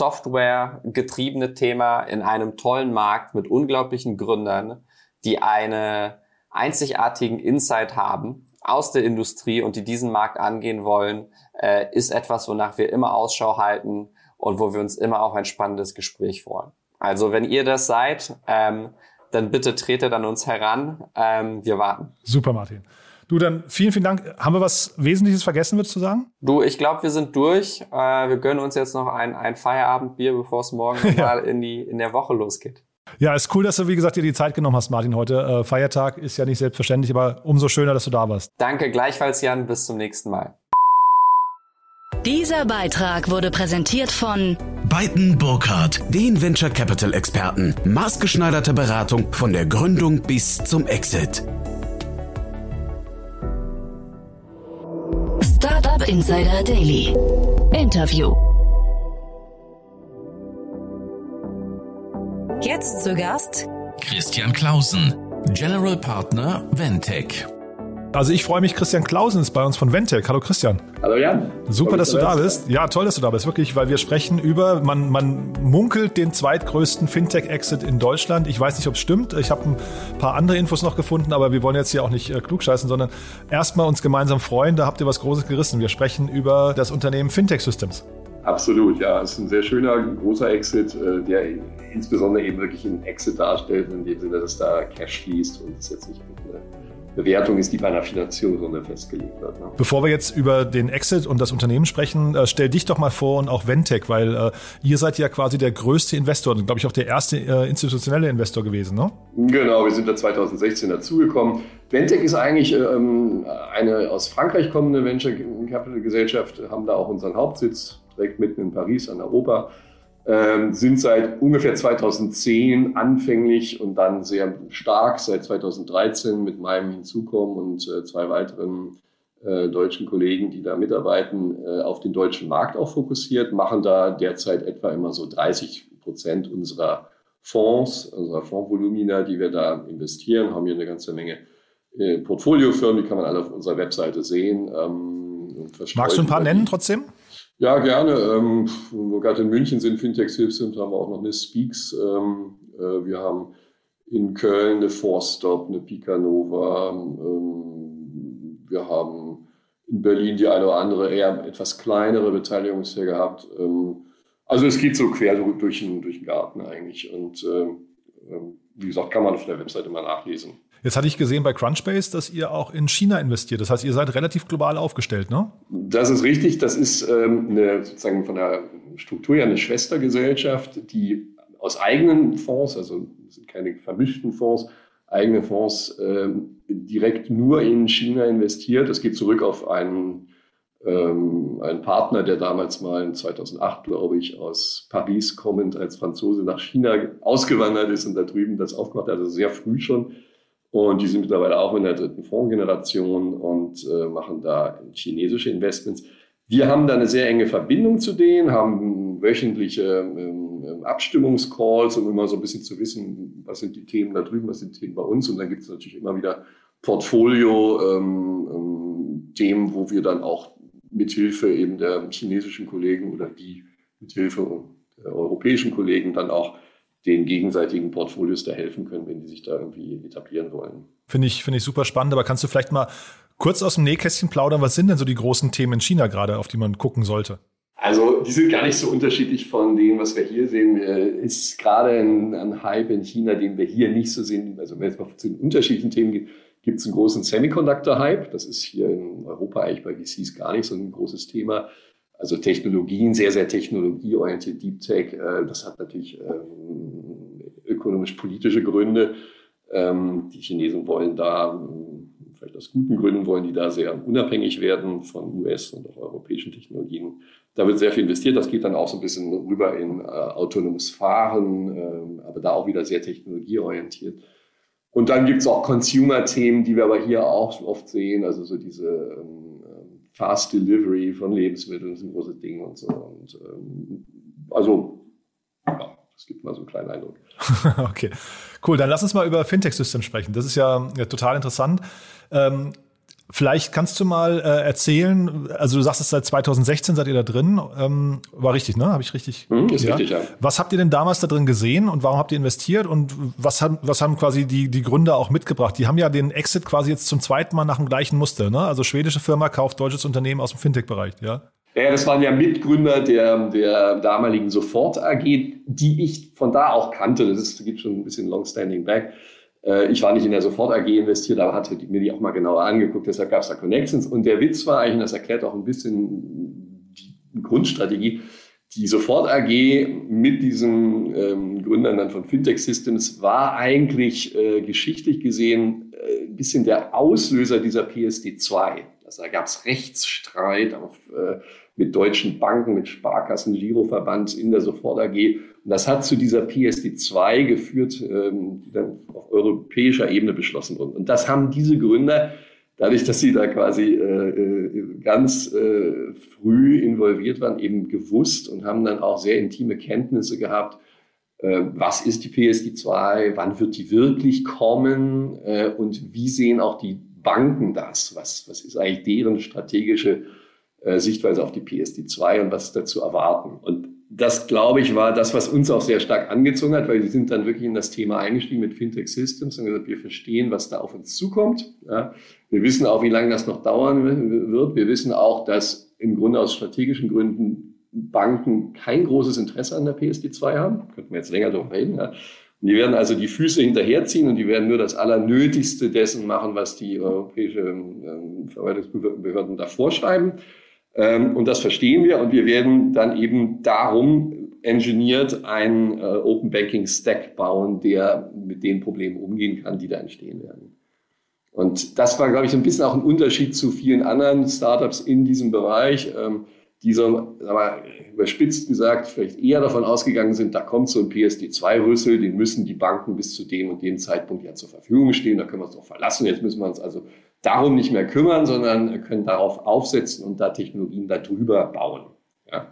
Software-getriebene Thema in einem tollen Markt mit unglaublichen Gründern, die eine einzigartigen Insight haben aus der Industrie und die diesen Markt angehen wollen, äh, ist etwas, wonach wir immer Ausschau halten und wo wir uns immer auf ein spannendes Gespräch freuen. Also wenn ihr das seid, ähm, dann bitte tretet an uns heran. Ähm, wir warten. Super, Martin. Du, dann vielen, vielen Dank. Haben wir was Wesentliches vergessen, würdest du sagen? Du, ich glaube, wir sind durch. Äh, wir gönnen uns jetzt noch ein, ein Feierabendbier, bevor es morgen ja. mal in, die, in der Woche losgeht. Ja, ist cool, dass du, wie gesagt, dir die Zeit genommen hast, Martin, heute. Äh, Feiertag ist ja nicht selbstverständlich, aber umso schöner, dass du da warst. Danke, gleichfalls, Jan. Bis zum nächsten Mal. Dieser Beitrag wurde präsentiert von Beiten Burkhardt, den Venture Capital Experten. Maßgeschneiderte Beratung von der Gründung bis zum Exit. Startup Insider Daily. Interview. Jetzt zu Gast Christian Clausen, General Partner Ventec. Also ich freue mich, Christian Clausen ist bei uns von Ventec. Hallo Christian. Hallo Jan. Super, dass du da bist. Ja, toll, dass du da bist, wirklich, weil wir sprechen über, man, man munkelt den zweitgrößten Fintech-Exit in Deutschland. Ich weiß nicht, ob es stimmt. Ich habe ein paar andere Infos noch gefunden, aber wir wollen jetzt hier auch nicht äh, klugscheißen, sondern erstmal uns gemeinsam freuen. Da habt ihr was Großes gerissen. Wir sprechen über das Unternehmen Fintech Systems. Absolut, ja. Es ist ein sehr schöner, großer Exit, der insbesondere eben wirklich einen Exit darstellt, in dem Sinne, dass da Cash fließt und es jetzt nicht eine Bewertung ist, die bei einer Finanzierungsrunde festgelegt wird. Ne? Bevor wir jetzt über den Exit und das Unternehmen sprechen, äh, stell dich doch mal vor und auch Ventec, weil äh, ihr seid ja quasi der größte Investor und glaube ich auch der erste äh, institutionelle Investor gewesen, ne? Genau, wir sind da zwanzig sechzehn dazugekommen. Ventec ist eigentlich ähm, eine aus Frankreich kommende Venture Capital Gesellschaft, haben da auch unseren Hauptsitz, direkt mitten in Paris an der Oper. Ähm, sind seit ungefähr zweitausendzehn anfänglich und dann sehr stark seit zweitausenddreizehn mit meinem Hinzukommen und äh, zwei weiteren äh, deutschen Kollegen, die da mitarbeiten, äh, auf den deutschen Markt auch fokussiert, machen da derzeit etwa immer so dreißig Prozent unserer Fonds, unserer Fondsvolumina, die wir da investieren, haben hier eine ganze Menge äh, Portfoliofirmen, die kann man alle auf unserer Webseite sehen. Ähm, Magst du ein paar nennen trotzdem? Ja, gerne. Ähm, wo wir gerade in München sind, Fintech Systems, haben wir auch noch eine Speaks. Ähm, äh, wir haben in Köln eine Forstop, eine Picanova. Ähm, wir haben in Berlin die eine oder andere eher etwas kleinere Beteiligung hier gehabt. Ähm, also es geht so quer durch den, durch den Garten eigentlich. Und ähm, wie gesagt, kann man auf der Webseite mal nachlesen. Jetzt hatte ich gesehen bei Crunchbase, dass ihr auch in China investiert. Das heißt, ihr seid relativ global aufgestellt, ne? Das ist richtig. Das ist ähm, eine, sozusagen von der Struktur ja eine Schwestergesellschaft, die aus eigenen Fonds, also das sind keine vermischten Fonds, eigene Fonds ähm, direkt nur in China investiert. Das geht zurück auf einen, ähm, einen Partner, der damals mal in zweitausendacht, glaube ich, aus Paris kommend als Franzose nach China ausgewandert ist und da drüben das aufgemacht hat, also sehr früh schon. Und die sind mittlerweile auch in der dritten Fondsgeneration und äh, machen da chinesische Investments. Wir haben da eine sehr enge Verbindung zu denen, haben wöchentliche ähm, Abstimmungscalls, um immer so ein bisschen zu wissen, was sind die Themen da drüben, was sind die Themen bei uns. Und dann gibt es natürlich immer wieder Portfolio-Themen, ähm, wo wir dann auch mithilfe eben der chinesischen Kollegen oder die mithilfe der europäischen Kollegen dann auch den gegenseitigen Portfolios da helfen können, wenn die sich da irgendwie etablieren wollen. Finde ich, finde ich super spannend, aber kannst du vielleicht mal kurz aus dem Nähkästchen plaudern, was sind denn so die großen Themen in China gerade, auf die man gucken sollte? Also die sind gar nicht so unterschiedlich von dem, was wir hier sehen. Es ist gerade ein, ein Hype in China, den wir hier nicht so sehen. Also wenn es mal zu den unterschiedlichen Themen geht, gibt es einen großen Semiconductor-Hype. Das ist hier in Europa eigentlich bei V Cs gar nicht so ein großes Thema. Also Technologien, sehr, sehr technologieorientiert, Deep Tech, äh, das hat natürlich ähm, ökonomisch-politische Gründe. Ähm, die Chinesen wollen da, vielleicht aus guten Gründen, wollen die da sehr unabhängig werden von U S und auch europäischen Technologien. Da wird sehr viel investiert, das geht dann auch so ein bisschen rüber in äh, autonomes Fahren, äh, aber da auch wieder sehr technologieorientiert. Und dann gibt es auch Consumer-Themen, die wir aber hier auch oft sehen, also so diese ähm, Fast Delivery von Lebensmitteln ist ein großes Ding und so. Und, ähm, also, ja, das gibt mal so einen kleinen Eindruck. Okay, cool. Dann lass uns mal über Fintech Systems sprechen. Das ist ja, ja total interessant. Ähm, vielleicht kannst du mal äh, erzählen, also du sagst, es seit zweitausendsechzehn seid ihr da drin. Ähm, war richtig, ne? Habe ich richtig? Mhm, ist ja. richtig, ja. Was habt ihr denn damals da drin gesehen und warum habt ihr investiert und was haben, was haben quasi die, die Gründer auch mitgebracht? Die haben ja den Exit quasi jetzt zum zweiten Mal nach dem gleichen Muster, ne? Also schwedische Firma kauft deutsches Unternehmen aus dem Fintech-Bereich, ja? Ja, das waren ja Mitgründer der, der damaligen Sofort A G, die ich von da auch kannte. Das ist, geht schon ein bisschen long-standing back. Ich war nicht in der Sofort A G investiert, aber hatte mir die auch mal genauer angeguckt, deshalb gab es da Connections. Und der Witz war eigentlich, und das erklärt auch ein bisschen die Grundstrategie, die Sofort A G mit diesen ähm, Gründern dann von Fintech Systems war eigentlich äh, geschichtlich gesehen äh, ein bisschen der Auslöser dieser P S D zwei. Also da gab es Rechtsstreit auf, äh, mit deutschen Banken, mit Sparkassen, Giroverband in der Sofort A G. Und das hat zu dieser P S D zwei geführt, ähm, die dann auf europäischer Ebene beschlossen wurde. Und das haben diese Gründer, dadurch, dass sie da quasi äh, ganz äh, früh involviert waren, eben gewusst und haben dann auch sehr intime Kenntnisse gehabt, äh, was ist die P S D zwei, wann wird die wirklich kommen äh, und wie sehen auch die Banken das? Was, was ist eigentlich deren strategische äh, Sichtweise auf die P S D zwei und was ist da zu erwarten? Und das, glaube ich, war das, was uns auch sehr stark angezogen hat, weil wir sind dann wirklich in das Thema eingestiegen mit Fintech Systems und gesagt, wir verstehen, was da auf uns zukommt. Ja. Wir wissen auch, wie lange das noch dauern wird. Wir wissen auch, dass im Grunde aus strategischen Gründen Banken kein großes Interesse an der P S D zwei haben. Könnten wir jetzt länger darüber reden. Ja. Und die werden also die Füße hinterherziehen und die werden nur das Allernötigste dessen machen, was die europäischen äh, Verwaltungsbehörden da vorschreiben. Ähm, und das verstehen wir und wir werden dann eben darum engineert einen äh, Open Banking Stack bauen, der mit den Problemen umgehen kann, die da entstehen werden. Und das war, glaube ich, so ein bisschen auch ein Unterschied zu vielen anderen Startups in diesem Bereich, ähm, die so, aber überspitzt gesagt, vielleicht eher davon ausgegangen sind, da kommt so ein P S D zwei Rüssel, den müssen die Banken bis zu dem und dem Zeitpunkt ja zur Verfügung stehen, da können wir uns doch verlassen, jetzt müssen wir uns also darum nicht mehr kümmern, sondern können darauf aufsetzen und da Technologien darüber bauen. Ja.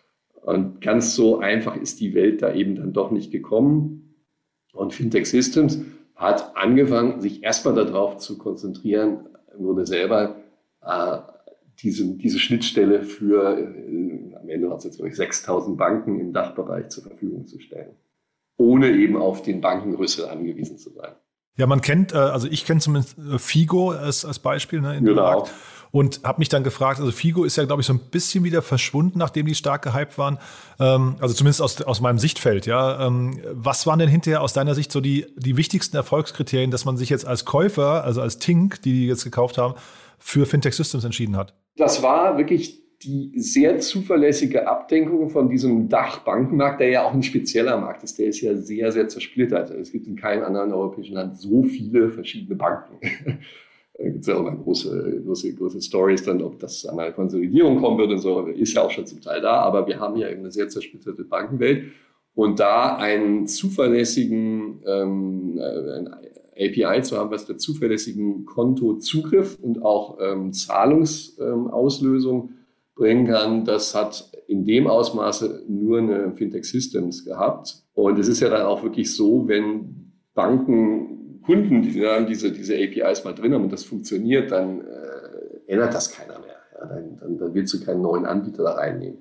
Und ganz so einfach ist die Welt da eben dann doch nicht gekommen. Und Fintech Systems hat angefangen, sich erstmal darauf zu konzentrieren, im Grunde selber äh, diese, diese Schnittstelle für, äh, am Ende war es jetzt, glaube ich, sechstausend Banken im Dachbereich zur Verfügung zu stellen, ohne eben auf den Bankenrüssel angewiesen zu sein. Ja, man kennt, also ich kenne zumindest Figo als, als Beispiel, ne, in dem genau. Markt. Und habe mich dann gefragt, also Figo ist ja, glaube ich, so ein bisschen wieder verschwunden, nachdem die stark gehypt waren. Ähm, also zumindest aus, aus meinem Sichtfeld. Ja, ähm, was waren denn hinterher aus deiner Sicht so die, die wichtigsten Erfolgskriterien, dass man sich jetzt als Käufer, also als Tink, die die jetzt gekauft haben, für Fintech Systems entschieden hat? Das war wirklich die sehr zuverlässige Abdenkung von diesem Dachbankenmarkt, der ja auch ein spezieller Markt ist. Der ist ja sehr, sehr zersplittert. Es gibt in keinem anderen europäischen Land so viele verschiedene Banken. Da gibt es ja auch immer große, große, große Stories dann, ob das an einer Konsolidierung kommen wird und so. Ist ja auch schon zum Teil da, aber wir haben ja eben eine sehr zersplitterte Bankenwelt. Und da einen zuverlässigen ähm, ein A P I zu haben, was der zuverlässigen Kontozugriff und auch ähm, Zahlungsauslösung ähm, bringen kann, das hat in dem Ausmaße nur eine Fintech Systems gehabt. Und es ist ja dann auch wirklich so, wenn Banken, Kunden, die dann diese, diese A P Is mal drin haben und das funktioniert, dann äh, ändert das keiner mehr. Ja, dann, dann, dann willst du keinen neuen Anbieter da reinnehmen.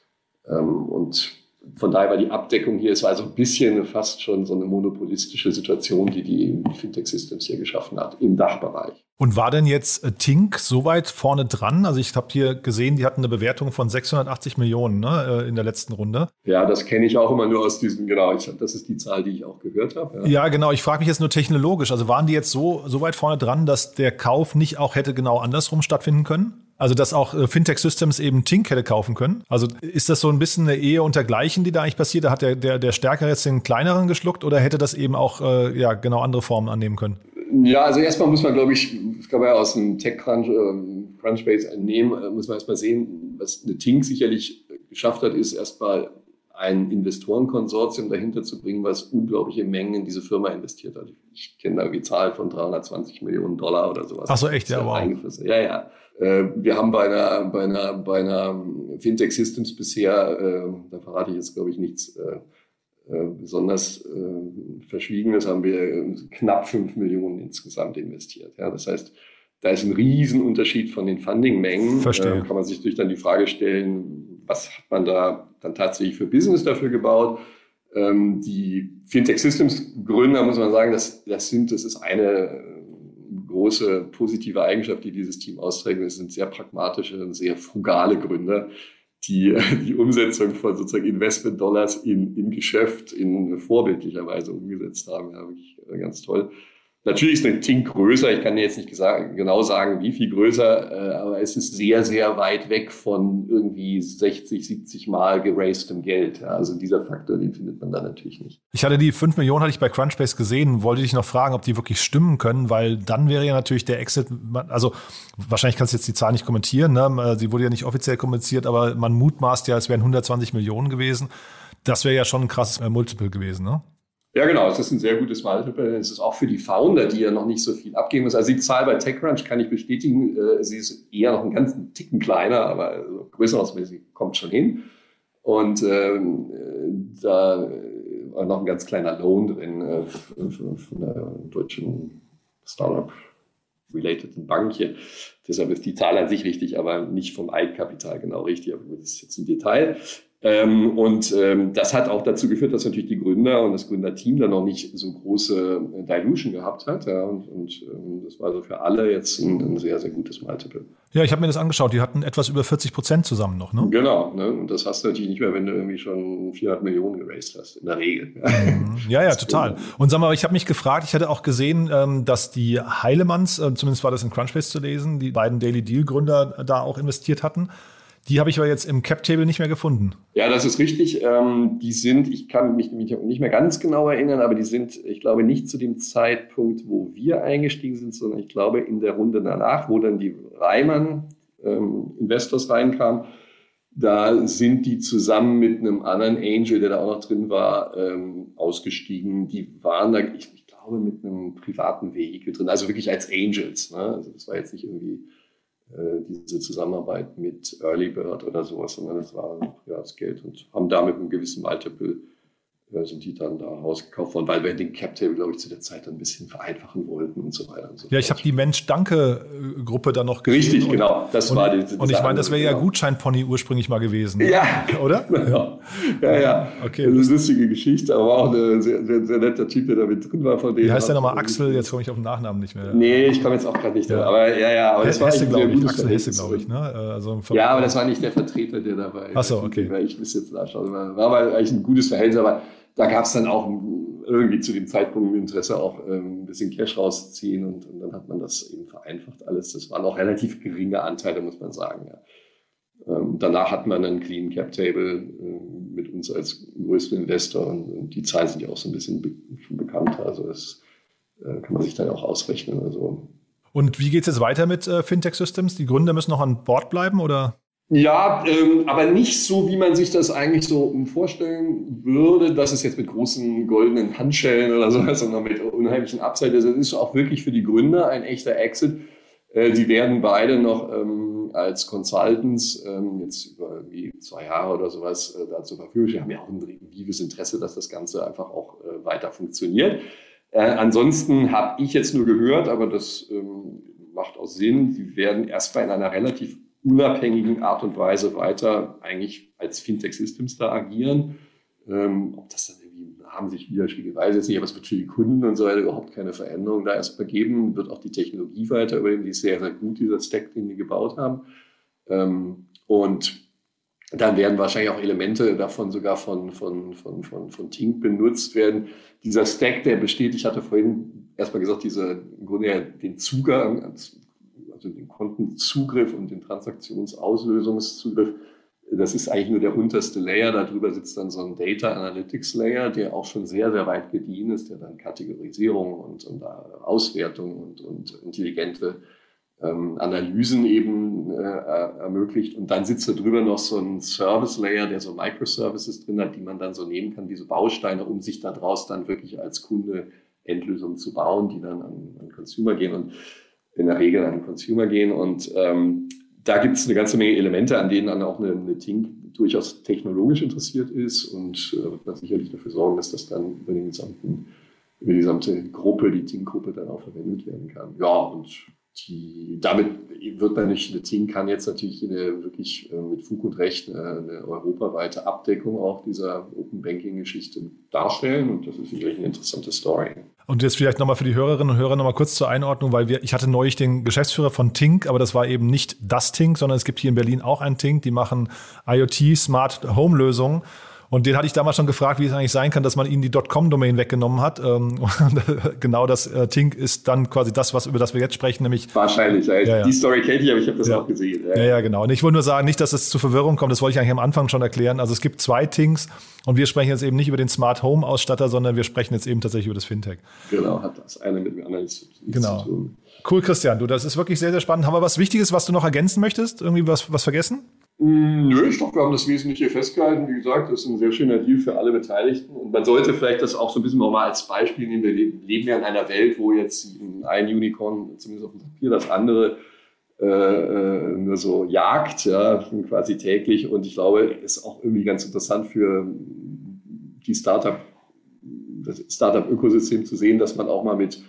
Ähm, und von daher war die Abdeckung hier, es war also ein bisschen fast schon so eine monopolistische Situation, die die Fintech Systems hier geschaffen hat im Dachbereich. Und war denn jetzt äh, Tink so weit vorne dran? Also ich habe hier gesehen, die hatten eine Bewertung von sechshundertachtzig Millionen, ne, in der letzten Runde. Ja, das kenne ich auch immer nur aus diesem, genau, ich, das ist die Zahl, die ich auch gehört habe. Ja, ja genau, ich frage mich jetzt nur technologisch, also waren die jetzt so, so weit vorne dran, dass der Kauf nicht auch hätte genau andersrum stattfinden können? Also dass auch äh, Fintech Systems eben Tink hätte kaufen können? Also ist das so ein bisschen eine Ehe untergleichen, die da eigentlich passiert? Da hat der, der, der Stärkere jetzt den Kleineren geschluckt oder hätte das eben auch äh, ja, genau andere Formen annehmen können? Ja, also erstmal muss man, glaube ich, das kann man ja aus dem TechCrunch, äh, Crunchbase entnehmen, äh, muss man erstmal sehen, was eine Tink sicherlich geschafft hat, ist erstmal ein Investorenkonsortium dahinter zu bringen, was unglaubliche Mengen in diese Firma investiert hat. Ich kenne da die Zahl von dreihundertzwanzig Millionen Dollar oder sowas. Ach so, echt? Ja, wow. Ja, ja. Wir haben bei einer, bei einer, bei einer Fintech Systems bisher, da verrate ich jetzt, glaube ich, nichts besonders Verschwiegenes, haben wir knapp fünf Millionen insgesamt investiert. Ja, das heißt, da ist ein Riesenunterschied von den Fundingmengen. Verstehe. Kann man sich durch dann die Frage stellen, was hat man da dann tatsächlich für Business dafür gebaut? Ähm, die Fintech Systems Gründer, muss man sagen, das, das sind, das ist eine große positive Eigenschaft, die dieses Team austrägt. Das sind sehr pragmatische und sehr frugale Gründer, die die Umsetzung von sozusagen Investment-Dollars in, in Geschäft in vorbildlicher Weise umgesetzt haben. Ja, wirklich ganz toll. Natürlich ist eine Tink größer, ich kann dir jetzt nicht gesagt, genau sagen, wie viel größer, äh, aber es ist sehr, sehr weit weg von irgendwie sechzig, siebzig Mal geracedem Geld. Ja, also dieser Faktor, den findet man da natürlich nicht. Ich hatte die fünf Millionen, hatte ich bei Crunchbase gesehen, wollte dich noch fragen, ob die wirklich stimmen können, weil dann wäre ja natürlich der Exit, also wahrscheinlich kannst du jetzt die Zahl nicht kommentieren, ne? Sie wurde ja nicht offiziell kommuniziert, aber man mutmaßt ja, es wären hundertzwanzig Millionen gewesen. Das wäre ja schon ein krasses äh, Multiple gewesen, ne? Ja, genau. Es ist ein sehr gutes Multiple. Es ist auch für die Founder, die ja noch nicht so viel abgeben müssen. Also die Zahl bei TechCrunch kann ich bestätigen. Sie ist eher noch einen ganzen Ticken kleiner, aber größenordnungsmäßig kommt schon hin. Und ähm, da war noch ein ganz kleiner Loan drin äh, von der deutschen Startup relateden Bank hier. Deshalb ist die Zahl an sich richtig, aber nicht vom Eigenkapital genau richtig. Aber das ist jetzt ein Detail. Ähm, und ähm, das hat auch dazu geführt, dass natürlich die Gründer und das Gründerteam dann noch nicht so große Dilution gehabt hat. Ja, und und ähm, das war also für alle jetzt ein, ein sehr, sehr gutes Multiple. Ja, ich habe mir das angeschaut. Die hatten etwas über vierzig Prozent zusammen noch, ne? Genau. Ne? Und das hast du natürlich nicht mehr, wenn du irgendwie schon vierhundert Millionen geraced hast, in der Regel. Ja, ja, total. Und sag mal, ich habe mich gefragt, ich hatte auch gesehen, dass die Heilemanns, zumindest war das in Crunchbase zu lesen, die beiden Daily Deal-Gründer da auch investiert hatten. Die habe ich aber jetzt im Cap-Table nicht mehr gefunden. Ja, das ist richtig. Ähm, die sind, ich kann mich nicht mehr ganz genau erinnern, aber die sind, ich glaube, nicht zu dem Zeitpunkt, wo wir eingestiegen sind, sondern ich glaube in der Runde danach, wo dann die Reimann ähm, Investors reinkamen. Da sind die zusammen mit einem anderen Angel, der da auch noch drin war, ähm, ausgestiegen. Die waren da, ich, ich glaube, mit einem privaten Vehikel drin, also wirklich als Angels. Ne? Also das war jetzt nicht irgendwie diese Zusammenarbeit mit Early Bird oder sowas, sondern es war privates Geld und haben da mit einem gewissen Multiple äh, sind die dann da rausgekauft worden, weil wir den Cap-Table, glaube ich, zu der Zeit dann ein bisschen vereinfachen wollten und so weiter und so Ja, ich habe die Mensch-Danke-Gruppe da noch gesehen. Richtig, und, genau. Das und, war die, die und ich meine, das wäre ja genau. Gutschein-Pony ursprünglich mal gewesen. Ja. Oder? Genau. Ja, ja. Okay. Das ist eine lustige Geschichte, aber auch ein sehr, sehr, sehr netter Typ, der da mit drin war von denen. Wie heißt der nochmal? Axel? Jetzt komme ich auf den Nachnamen nicht mehr. Nee, ich komme jetzt auch gerade nicht ja. da. Aber ja, ja. Aber das war Hesse, glaube ich. Axel Hesse, glaube ich. Ne? Also ja, aber das war nicht der Vertreter, der dabei war. Ach so, okay. Weil ich muss jetzt nachschauen. War aber eigentlich ein gutes Verhältnis, aber da gab es dann auch irgendwie zu dem Zeitpunkt ein Interesse, auch ähm, ein bisschen Cash rauszuziehen und, und dann hat man das eben vereinfacht alles. Das waren auch relativ geringe Anteile, muss man sagen. Ja. Ähm, danach hat man einen Clean Cap Table äh, mit uns als größten Investor und, und die Zahlen sind ja auch so ein bisschen be- schon bekannter. Also das äh, kann man sich dann auch ausrechnen. Also. Und wie geht es jetzt weiter mit äh, Fintech Systems? Die Gründer müssen noch an Bord bleiben oder? Ja, ähm, aber nicht so, wie man sich das eigentlich so vorstellen würde, dass es jetzt mit großen goldenen Handschellen oder so, sondern mit unheimlichen Upside ist. Es ist auch wirklich für die Gründer ein echter Exit. Äh, sie werden beide noch ähm, als Consultants ähm, jetzt über wie zwei Jahre oder sowas äh, da zur Verfügung stehen. Wir haben ja auch ein vives Interesse, dass das Ganze einfach auch äh, weiter funktioniert. Äh, ansonsten habe ich jetzt nur gehört, aber das ähm, macht auch Sinn, sie werden erstmal in einer relativ unabhängigen Art und Weise weiter eigentlich als Fintech Systems da agieren. Ähm, ob das dann irgendwie haben sich widerspiegelt, weiß ich jetzt nicht, aber es wird für die Kunden und so weiter überhaupt keine Veränderung da erstmal geben. Wird auch die Technologie weiter übernehmen, die ist sehr, sehr gut, dieser Stack, den die gebaut haben. Ähm, und dann werden wahrscheinlich auch Elemente davon sogar von, von, von, von, von Tink benutzt werden. Dieser Stack, der besteht, ich hatte vorhin erstmal gesagt, dieser, im Grunde ja den Zugang, also den Kontenzugriff und den Transaktionsauslösungszugriff, das ist eigentlich nur der unterste Layer. Darüber sitzt dann so ein Data Analytics Layer, der auch schon sehr, sehr weit gediehen ist, der dann Kategorisierung und, und Auswertung und, und intelligente ähm, Analysen eben äh, ermöglicht. Und dann sitzt da drüber noch so ein Service Layer, der so Microservices drin hat, die man dann so nehmen kann, diese Bausteine, um sich daraus dann wirklich als Kunde Endlösungen zu bauen, die dann an, an Consumer gehen und in der Regel an den Consumer gehen. Und ähm, da gibt es eine ganze Menge Elemente, an denen dann auch eine, eine Tink durchaus technologisch interessiert ist und äh, wird man sicherlich dafür sorgen, dass das dann über, den gesamten, über die gesamte Gruppe, die Tink-Gruppe dann auch verwendet werden kann. Ja, und die, damit wird natürlich, eine Tink kann jetzt natürlich eine, wirklich äh, mit Fug und Recht eine, eine europaweite Abdeckung auch dieser Open-Banking-Geschichte darstellen und das ist sicherlich eine interessante Story. Und jetzt vielleicht nochmal für die Hörerinnen und Hörer nochmal kurz zur Einordnung, weil wir, ich hatte neulich den Geschäftsführer von Tink, aber das war eben nicht das Tink, sondern es gibt hier in Berlin auch ein Tink, die machen IoT, Smart Home Lösungen. Und den hatte ich damals schon gefragt, wie es eigentlich sein kann, dass man ihnen die .com-Domain weggenommen hat. Und genau das äh, Tink ist dann quasi das, was über das wir jetzt sprechen, nämlich wahrscheinlich. Ja, ja. Die Story kenne ich, aber ich habe das ja auch gesehen. Ja. ja, ja, genau. Und ich wollte nur sagen, nicht, dass es zu Verwirrung kommt. Das wollte ich eigentlich am Anfang schon erklären. Also es gibt zwei Tinks und wir sprechen jetzt eben nicht über den Smart Home Ausstatter, sondern wir sprechen jetzt eben tatsächlich über das Fintech. Genau, hat das eine mit dem anderen nichts genau. zu tun. Cool, Christian. Du, das ist wirklich sehr, sehr spannend. Haben wir was Wichtiges, was du noch ergänzen möchtest? Irgendwie was, was vergessen? Nö, ich glaube, wir haben das Wesentliche festgehalten. Wie gesagt, das ist ein sehr schöner Deal für alle Beteiligten. Und man sollte vielleicht das auch so ein bisschen nochmal als Beispiel nehmen. Wir leben ja in einer Welt, wo jetzt ein Unicorn, zumindest auf dem Papier, das andere äh, nur so jagt, ja, quasi täglich. Und ich glaube, ist auch irgendwie ganz interessant für die Startup, das Startup-Ökosystem zu sehen, dass man auch mal mit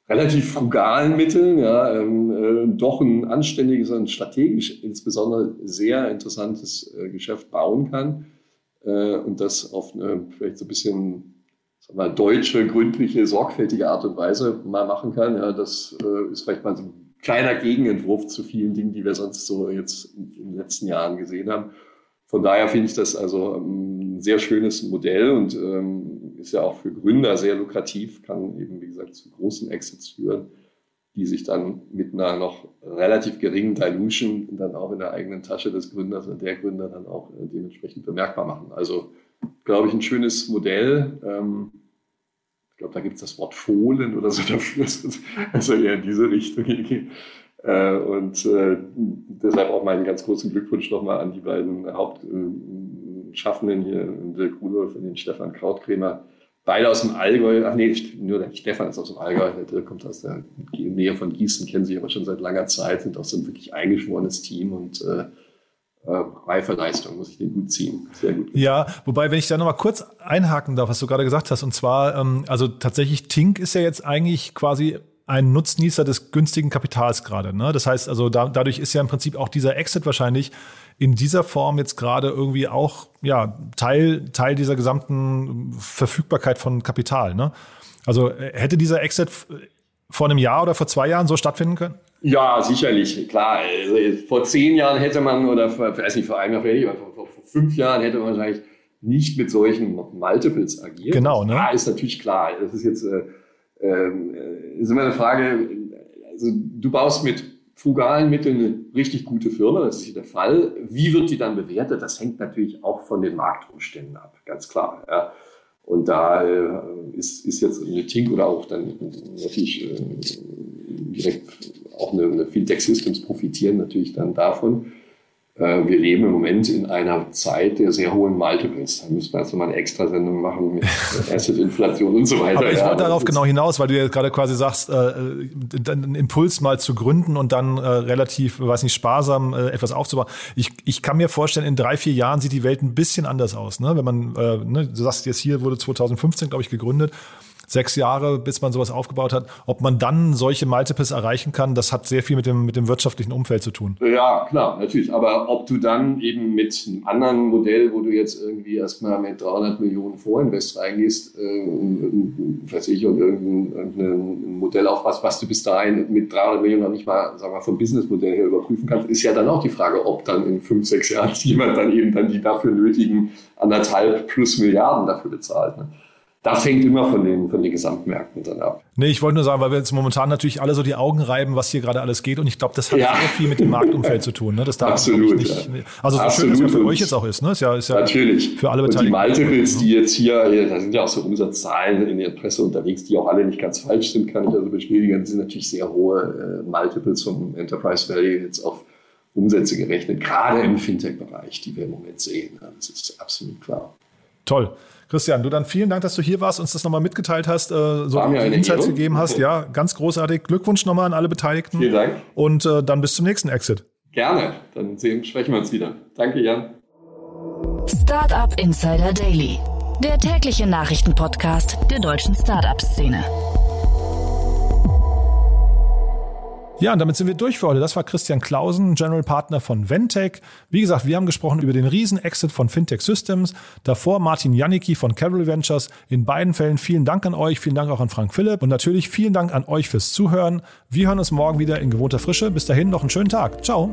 relativ frugalen Mitteln, ja, ähm, äh, doch ein anständiges und strategisch insbesondere sehr interessantes äh, Geschäft bauen kann äh, und das auf eine vielleicht so ein bisschen sagen wir mal, deutsche, gründliche, sorgfältige Art und Weise mal machen kann. Ja, das äh, ist vielleicht mal so ein kleiner Gegenentwurf zu vielen Dingen, die wir sonst so jetzt in, in den letzten Jahren gesehen haben. Von daher finde ich das also ein sehr schönes Modell und ähm, ist ja auch für Gründer sehr lukrativ, kann eben, wie gesagt, zu großen Exits führen, die sich dann mit einer noch relativ geringen Dilution dann auch in der eigenen Tasche des Gründers oder der Gründer dann auch äh, dementsprechend bemerkbar machen. Also, glaube ich, ein schönes Modell. Ähm, ich glaube, da gibt es das Wort Fohlen oder so dafür, also eher in diese Richtung geht. Äh, und äh, deshalb auch meinen ganz großen Glückwunsch nochmal an die beiden Hauptschaffenden hier, den Dirk Rudolph und den Stefan Krautkrämer. Beide aus dem Allgäu, ach nee, nur der Stefan ist aus dem Allgäu, der Dirk kommt aus der Nähe von Gießen, kennen sich aber schon seit langer Zeit, sind auch so ein wirklich eingeschworenes Team und äh, äh, reife Leistung, muss ich den gut ziehen. Sehr gut. Ja, wobei, wenn ich da nochmal kurz einhaken darf, was du gerade gesagt hast, und zwar, ähm, also tatsächlich, Tink ist ja jetzt eigentlich quasi ein Nutznießer des günstigen Kapitals gerade. Ne? Das heißt, also da, dadurch ist ja im Prinzip auch dieser Exit wahrscheinlich in dieser Form jetzt gerade irgendwie auch ja, Teil, Teil dieser gesamten Verfügbarkeit von Kapital. Ne? Also hätte dieser Exit vor einem Jahr oder vor zwei Jahren so stattfinden können? Ja, sicherlich, klar. Also vor zehn Jahren hätte man, oder vor, weiß nicht, vor einem Jahr, vor, vor, vor fünf Jahren hätte man wahrscheinlich nicht mit solchen Multiples agiert. Genau, ne? Ja, ist natürlich klar. Das ist jetzt äh, Ähm, ist immer eine Frage, also du baust mit frugalen Mitteln eine richtig gute Firma, das ist hier der Fall. Wie wird die dann bewertet? Das hängt natürlich auch von den Marktumständen ab, ganz klar. Ja. Und da äh, ist, ist jetzt eine Tink oder auch dann natürlich äh, direkt auch eine, eine Fintech Systems profitieren natürlich dann davon. Wir leben im Moment in einer Zeit der sehr hohen Multiples. Da müssen wir jetzt nochmal eine Extrasendung machen mit Asset-Inflation und so weiter. Aber ich ja, wollte darauf genau hinaus, weil du ja gerade quasi sagst, äh, einen Impuls mal zu gründen und dann äh, relativ, weiß nicht, sparsam äh, etwas aufzubauen. Ich, ich kann mir vorstellen, in drei, vier Jahren sieht die Welt ein bisschen anders aus. Ne? Wenn man, äh, ne, du sagst jetzt hier, wurde zwanzig fünfzehn, glaube ich, gegründet. Sechs Jahre, bis man sowas aufgebaut hat. Ob man dann solche Multiples erreichen kann, das hat sehr viel mit dem, mit dem wirtschaftlichen Umfeld zu tun. Ja, klar, natürlich. Aber ob du dann eben mit einem anderen Modell, wo du jetzt irgendwie erstmal mit dreihundert Millionen Vorinvest reingehst, äh, weiß ich, und irgendein, irgendein Modell auf was, was du bis dahin mit dreihundert Millionen noch nicht mal, sagen wir, vom Businessmodell her überprüfen kannst, ist ja dann auch die Frage, ob dann in fünf, sechs Jahren jemand dann eben dann die dafür nötigen anderthalb plus Milliarden dafür bezahlt. Ne? Das hängt immer von den, von den Gesamtmärkten dann ab. Nee, ich wollte nur sagen, weil wir jetzt momentan natürlich alle so die Augen reiben, was hier gerade alles geht. Und ich glaube, das hat ja sehr viel mit dem Marktumfeld zu tun. Ne? Das darf Absolut. Nicht, ja. Also so Absolut. schön, dass es ja für euch jetzt auch ist. Ne? Ist ja, ist ja natürlich. Für alle Beteiligten. Und die Multiples, die jetzt hier, da sind ja auch so Umsatzzahlen in der Presse unterwegs, die auch alle nicht ganz falsch sind, kann ich also bestätigen. Das sind natürlich sehr hohe äh, Multiples vom Enterprise Value jetzt auf Umsätze gerechnet, gerade im Fintech-Bereich, die wir im Moment sehen. Das ist absolut klar. Toll. Christian, du dann vielen Dank, dass du hier warst, uns das nochmal mitgeteilt hast, äh, so die Insights Ehre. gegeben hast. Ja, ganz großartig. Glückwunsch nochmal an alle Beteiligten. Vielen Dank. Und äh, dann bis zum nächsten Exit. Gerne. Dann sehen, sprechen wir uns wieder. Danke, Jan. Startup Insider Daily, der tägliche Nachrichtenpodcast der deutschen Startup-Szene. Ja, und damit sind wir durch für heute. Das war Christian Clausen, General Partner von Ventec. Wie gesagt, wir haben gesprochen über den Riesen-Exit von Fintech Systems. Davor Martin Janicki von Cavalry Ventures. In beiden Fällen vielen Dank an euch, vielen Dank auch an Frank Philipp und natürlich vielen Dank an euch fürs Zuhören. Wir hören uns morgen wieder in gewohnter Frische. Bis dahin noch einen schönen Tag. Ciao.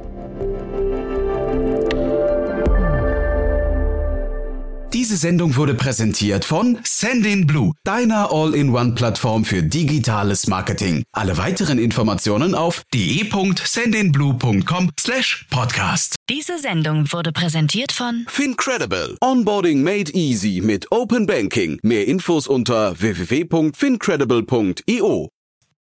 Diese Sendung wurde präsentiert von Sendinblue, deiner All-in-One-Plattform für digitales Marketing. Alle weiteren Informationen auf de punkt sendinblue punkt com slash podcast. Diese Sendung wurde präsentiert von Fincredible. Onboarding made easy mit Open Banking. Mehr Infos unter w w w punkt fincredible punkt i o.